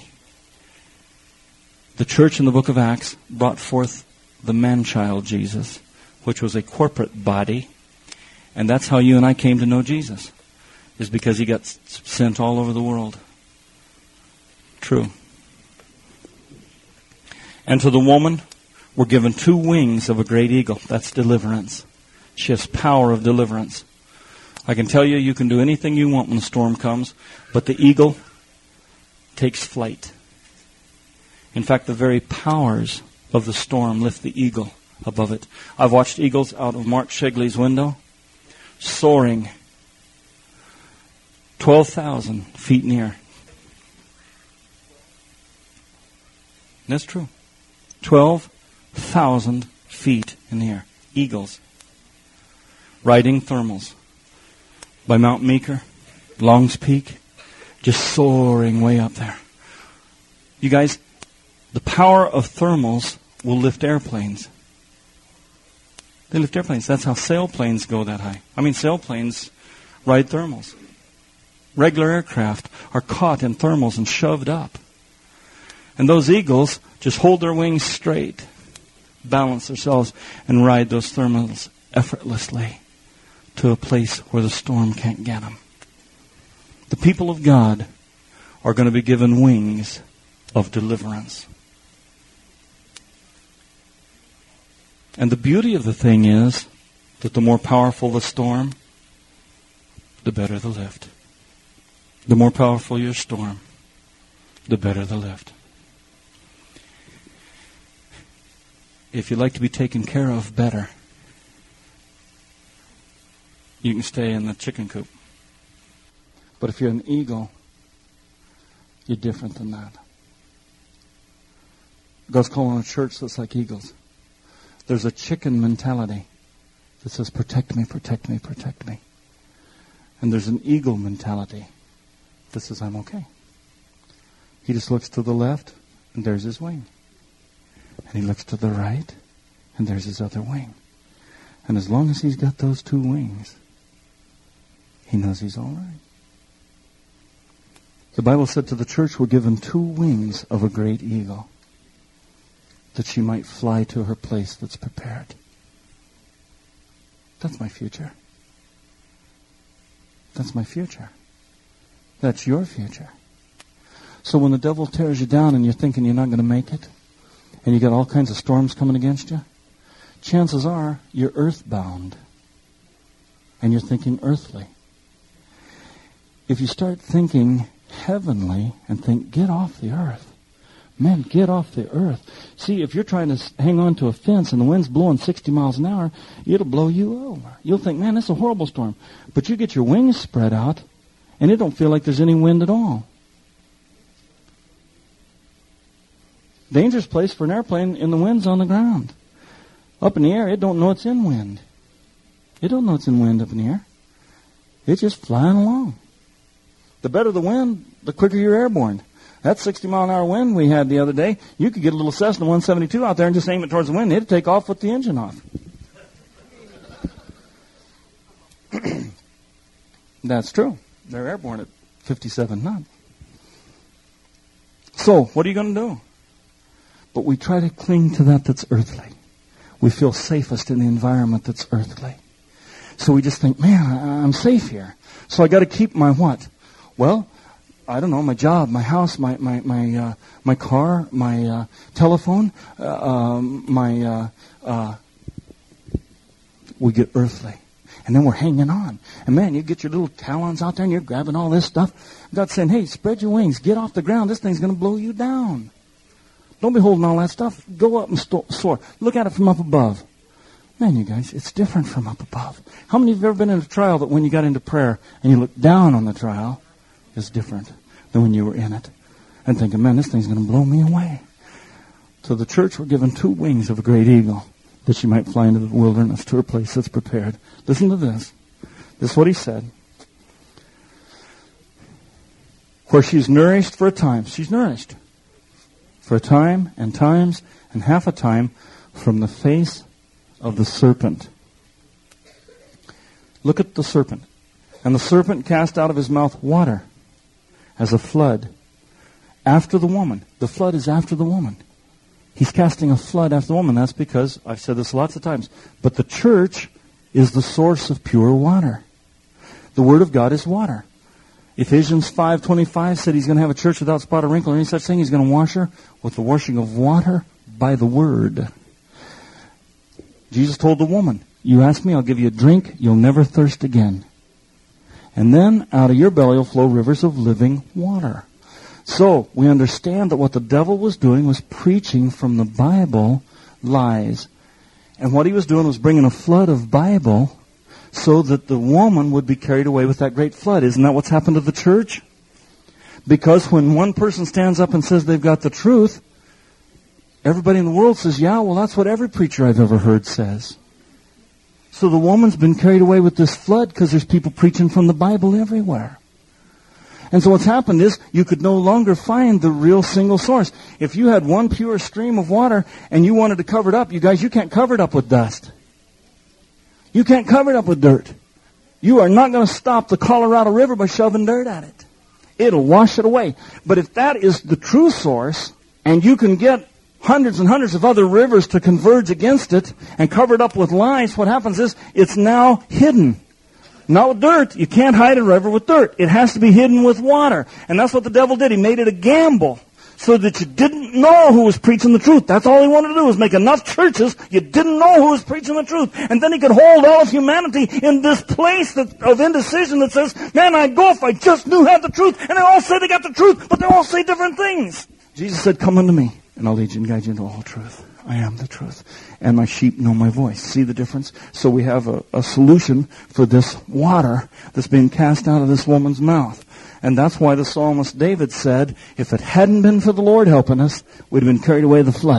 The church in the book of Acts brought forth the man-child Jesus, which was a corporate body. And that's how you and I came to know Jesus, is because he got sent all over the world. True. And to the woman were given 2 wings of a great eagle. That's deliverance. She has power of deliverance. I can tell you, you can do anything you want when the storm comes, but the eagle takes flight. In fact, the very powers of the storm lift the eagle above it. I've watched eagles out of Mark Shegley's window, soaring 12,000 feet in the air. That's true. 12,000 feet in the air. Eagles. Riding thermals. By Mount Meeker, Long's Peak, just soaring way up there. You guys, the power of thermals will lift airplanes. They lift airplanes. That's how sailplanes go that high. I mean, sailplanes ride thermals. Regular aircraft are caught in thermals and shoved up. And those eagles just hold their wings straight, balance themselves, and ride those thermals effortlessly to a place where the storm can't get them. The people of God are going to be given wings of deliverance. And the beauty of the thing is that the more powerful the storm, the better the lift. The more powerful your storm, the better the lift. If you'd like to be taken care of better, you can stay in the chicken coop. But if you're an eagle, you're different than that. God's calling a church that's like eagles. There's a chicken mentality that says, protect me, protect me, protect me. And there's an eagle mentality that says, I'm okay. He just looks to the left, and there's his wing. And he looks to the right, and there's his other wing. And as long as he's got those two wings, he knows he's all right. The Bible said to the church, we're given two wings of a great eagle, that she might fly to her place that's prepared. That's my future. That's my future. That's your future. So when the devil tears you down and you're thinking you're not going to make it, and you got all kinds of storms coming against you, chances are you're earthbound. And you're thinking earthly. If you start thinking heavenly and think, get off the earth. Man, get off the earth. See, if you're trying to hang on to a fence and the wind's blowing 60 miles an hour, it'll blow you over. You'll think, man, that's a horrible storm. But you get your wings spread out, and it don't feel like there's any wind at all. Dangerous place for an airplane in the wind's on the ground. Up in the air, it don't know it's in wind. It don't know it's in wind up in the air. It's just flying along. The better the wind, the quicker you're airborne. That 60-mile-an-hour wind we had the other day, you could get a little Cessna 172 out there and just aim it towards the wind. It'd take off with the engine off. That's true. They're airborne at 57 knots. So, what are you going to do? But we try to cling to that that's earthly. We feel safest in the environment that's earthly. So we just think, man, I'm safe here. So I got to keep my what? Well, I don't know, my job, my house, my car, my telephone, we get earthly. And then we're hanging on. And man, you get your little talons out there and you're grabbing all this stuff. God's saying, hey, spread your wings. Get off the ground. This thing's going to blow you down. Don't be holding all that stuff. Go up and soar. Look at it from up above. Man, you guys, it's different from up above. How many of you have ever been in a trial that when you got into prayer and you looked down on the trial, is different than when you were in it? And thinking, man, this thing's going to blow me away. So the church were given two wings of a great eagle, that she might fly into the wilderness to her place that's prepared. Listen to this. This is what he said. Where she's nourished for a time. She's nourished. For a time, and times, and half a time, from the face of the serpent. Look at the serpent. And the serpent cast out of his mouth water as a flood after the woman. The flood is after the woman. He's casting a flood after the woman. That's because, I've said this lots of times, but the church is the source of pure water. The Word of God is water. Ephesians 5:25 said he's going to have a church without spot or wrinkle or any such thing. He's going to wash her with the washing of water by the Word. Jesus told the woman, you ask me, I'll give you a drink, you'll never thirst again. And then out of your belly will flow rivers of living water. So we understand that what the devil was doing was preaching from the Bible lies. And what he was doing was bringing a flood of Bible so that the woman would be carried away with that great flood. Isn't that what's happened to the church? Because when one person stands up and says they've got the truth, everybody in the world says, yeah, well, that's what every preacher I've ever heard says. So the woman's been carried away with this flood because there's people preaching from the Bible everywhere. And so what's happened is you could no longer find the real single source. If you had one pure stream of water and you wanted to cover it up, you guys, you can't cover it up with dust. You can't cover it up with dirt. You are not going to stop the Colorado River by shoving dirt at it. It'll wash it away. But if that is the true source, and you can get hundreds and hundreds of other rivers to converge against it and cover it up with lies, what happens is it's now hidden. Not with dirt. You can't hide a river with dirt. It has to be hidden with water. And that's what the devil did. He made it a gamble so that you didn't know who was preaching the truth. That's all he wanted to do, was make enough churches you didn't know who was preaching the truth. And then he could hold all of humanity in this place of indecision that says, man, I'd go if I just knew had the truth. And they all say they got the truth, but they all say different things. Jesus said, come unto me, and I'll lead you and guide you into all truth. I am the truth. And my sheep know my voice. See the difference? So we have a solution for this water that's being cast out of this woman's mouth. And that's why the psalmist David said, if it hadn't been for the Lord helping us, we'd have been carried away with the flood.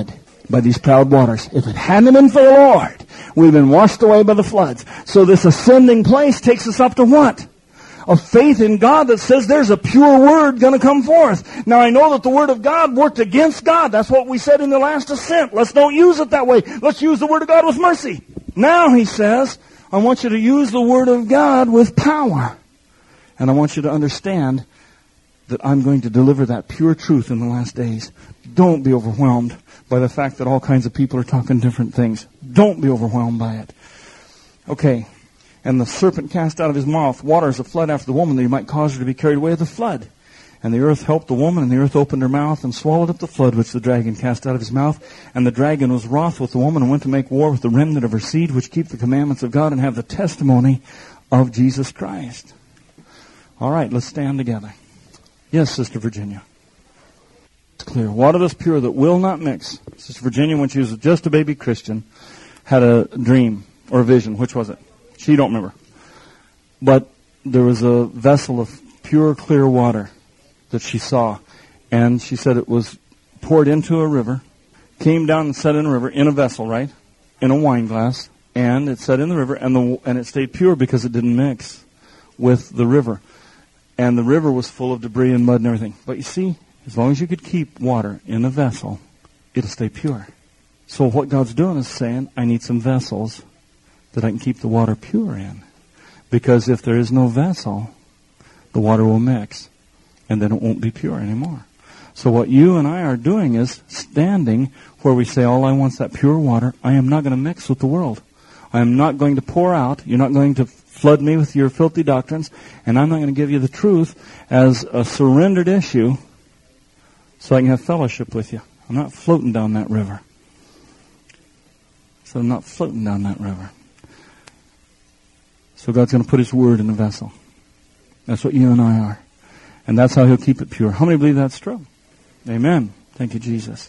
by these proud waters. If it hadn't been for the Lord, we'd have been washed away by the floods. So this ascending place takes us up to what? A faith in God that says there's a pure word going to come forth. Now I know that the word of God worked against God. That's what we said in the last ascent. Let's don't use it that way. Let's use the word of God with mercy. Now he says, I want you to use the word of God with power. And I want you to understand that I'm going to deliver that pure truth in the last days. Don't be overwhelmed by the fact that all kinds of people are talking different things. Don't be overwhelmed by it. Okay. And the serpent cast out of his mouth water as a flood after the woman, that he might cause her to be carried away with the flood. And the earth helped the woman, and the earth opened her mouth and swallowed up the flood which the dragon cast out of his mouth. And the dragon was wroth with the woman and went to make war with the remnant of her seed, which keep the commandments of God and have the testimony of Jesus Christ. All right, let's stand together. Yes, Sister Virginia. It's clear. Water that's pure, that will not mix. Sister Virginia, when she was just a baby Christian, had a dream or a vision. Which was it? She don't remember. But there was a vessel of pure, clear water that she saw. And she said it was poured into a river, came down and set in a river, in a vessel, right? In a wine glass. And it set in the river, and it stayed pure because it didn't mix with the river. And the river was full of debris and mud and everything. But you see, as long as you could keep water in a vessel, it'll stay pure. So what God's doing is saying, I need some vessels that I can keep the water pure in. Because if there is no vessel, the water will mix, and then it won't be pure anymore. So what you and I are doing is standing where we say, all I want is that pure water. I am not going to mix with the world. I am not going to pour out. You're not going to flood me with your filthy doctrines, and I'm not going to give you the truth as a surrendered issue so I can have fellowship with you. I'm not floating down that river. So I'm not floating down that river. So God's going to put His word in a vessel. That's what you and I are. And that's how He'll keep it pure. How many believe that's true? Amen. Thank you, Jesus.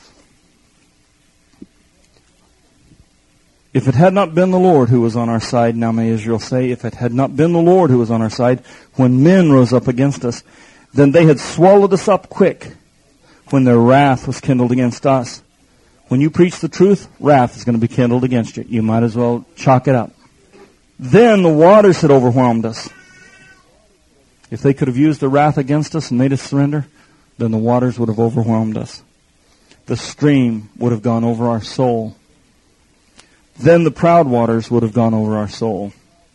If it had not been the Lord who was on our side, now may Israel say, if it had not been the Lord who was on our side, when men rose up against us, then they had swallowed us up quick when their wrath was kindled against us. When you preach the truth, wrath is going to be kindled against you. You might as well chalk it up. Then the waters had overwhelmed us. If they could have used their wrath against us and made us surrender, then the waters would have overwhelmed us. The stream would have gone over our soul. Then the proud waters would have gone over our soul.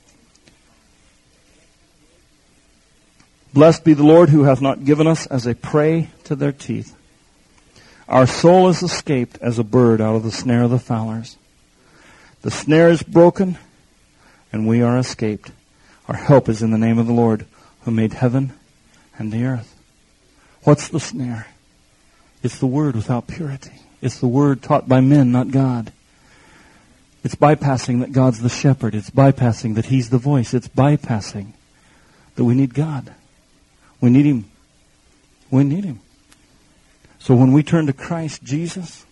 Blessed be the Lord who hath not given us as a prey to their teeth. Our soul is escaped as a bird out of the snare of the fowlers. The snare is broken, and we are escaped. Our help is in the name of the Lord, who made heaven and the earth. What's the snare? It's the word without purity. It's the word taught by men, not God. It's bypassing that God's the shepherd. It's bypassing that He's the voice. It's bypassing that we need God. We need Him. We need Him. So when we turn to Christ Jesus,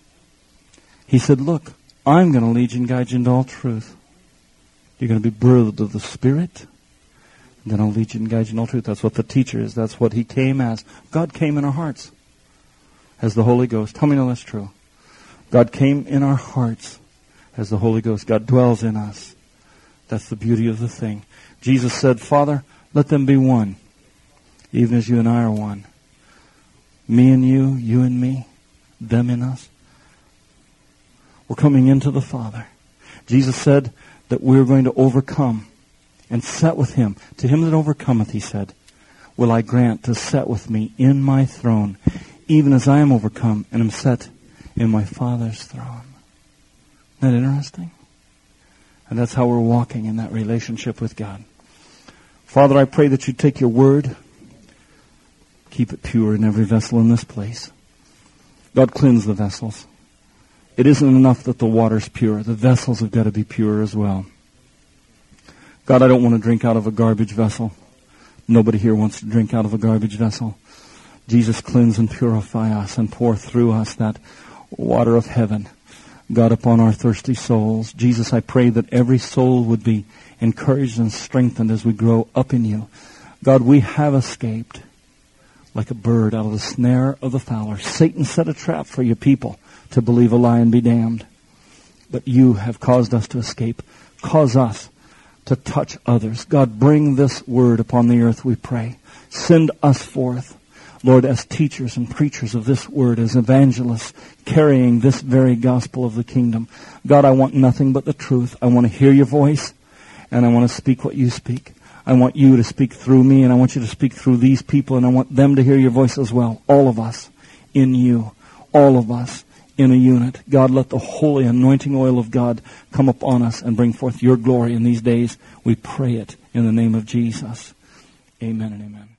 He said, look, I'm going to lead you and guide you into all truth. You're going to be birthed of the Spirit. And then I'll lead you and guide you in all truth. That's what the teacher is. That's what He came as. God came in our hearts as the Holy Ghost. How many know that's true? God came in our hearts as the Holy Ghost. God dwells in us. That's the beauty of the thing. Jesus said, Father, let them be one, even as you and I are one. Me and you, you and me, them in us. We're coming into the Father. Jesus said that we're going to overcome and set with Him. To him that overcometh, He said, will I grant to set with me in my throne, even as I am overcome and am set in my Father's throne. Isn't that interesting? And that's how we're walking in that relationship with God. Father, I pray that you take your word, keep it pure in every vessel in this place. God, cleanse the vessels. It isn't enough that the water's pure. The vessels have got to be pure as well. God, I don't want to drink out of a garbage vessel. Nobody here wants to drink out of a garbage vessel. Jesus, cleanse and purify us and pour through us that water of heaven, God, upon our thirsty souls. Jesus, I pray that every soul would be encouraged and strengthened as we grow up in you. God, we have escaped like a bird out of the snare of the fowler. Satan set a trap for your people to believe a lie and be damned. But you have caused us to escape. Cause us to touch others. God, bring this word upon the earth, we pray. Send us forth, Lord, as teachers and preachers of this word, as evangelists, carrying this very gospel of the kingdom. God, I want nothing but the truth. I want to hear your voice, and I want to speak what you speak. I want you to speak through me, and I want you to speak through these people, and I want them to hear your voice as well. All of us in you. All of us in a unit. God, let the holy anointing oil of God come upon us and bring forth your glory in these days. We pray it in the name of Jesus. Amen and amen.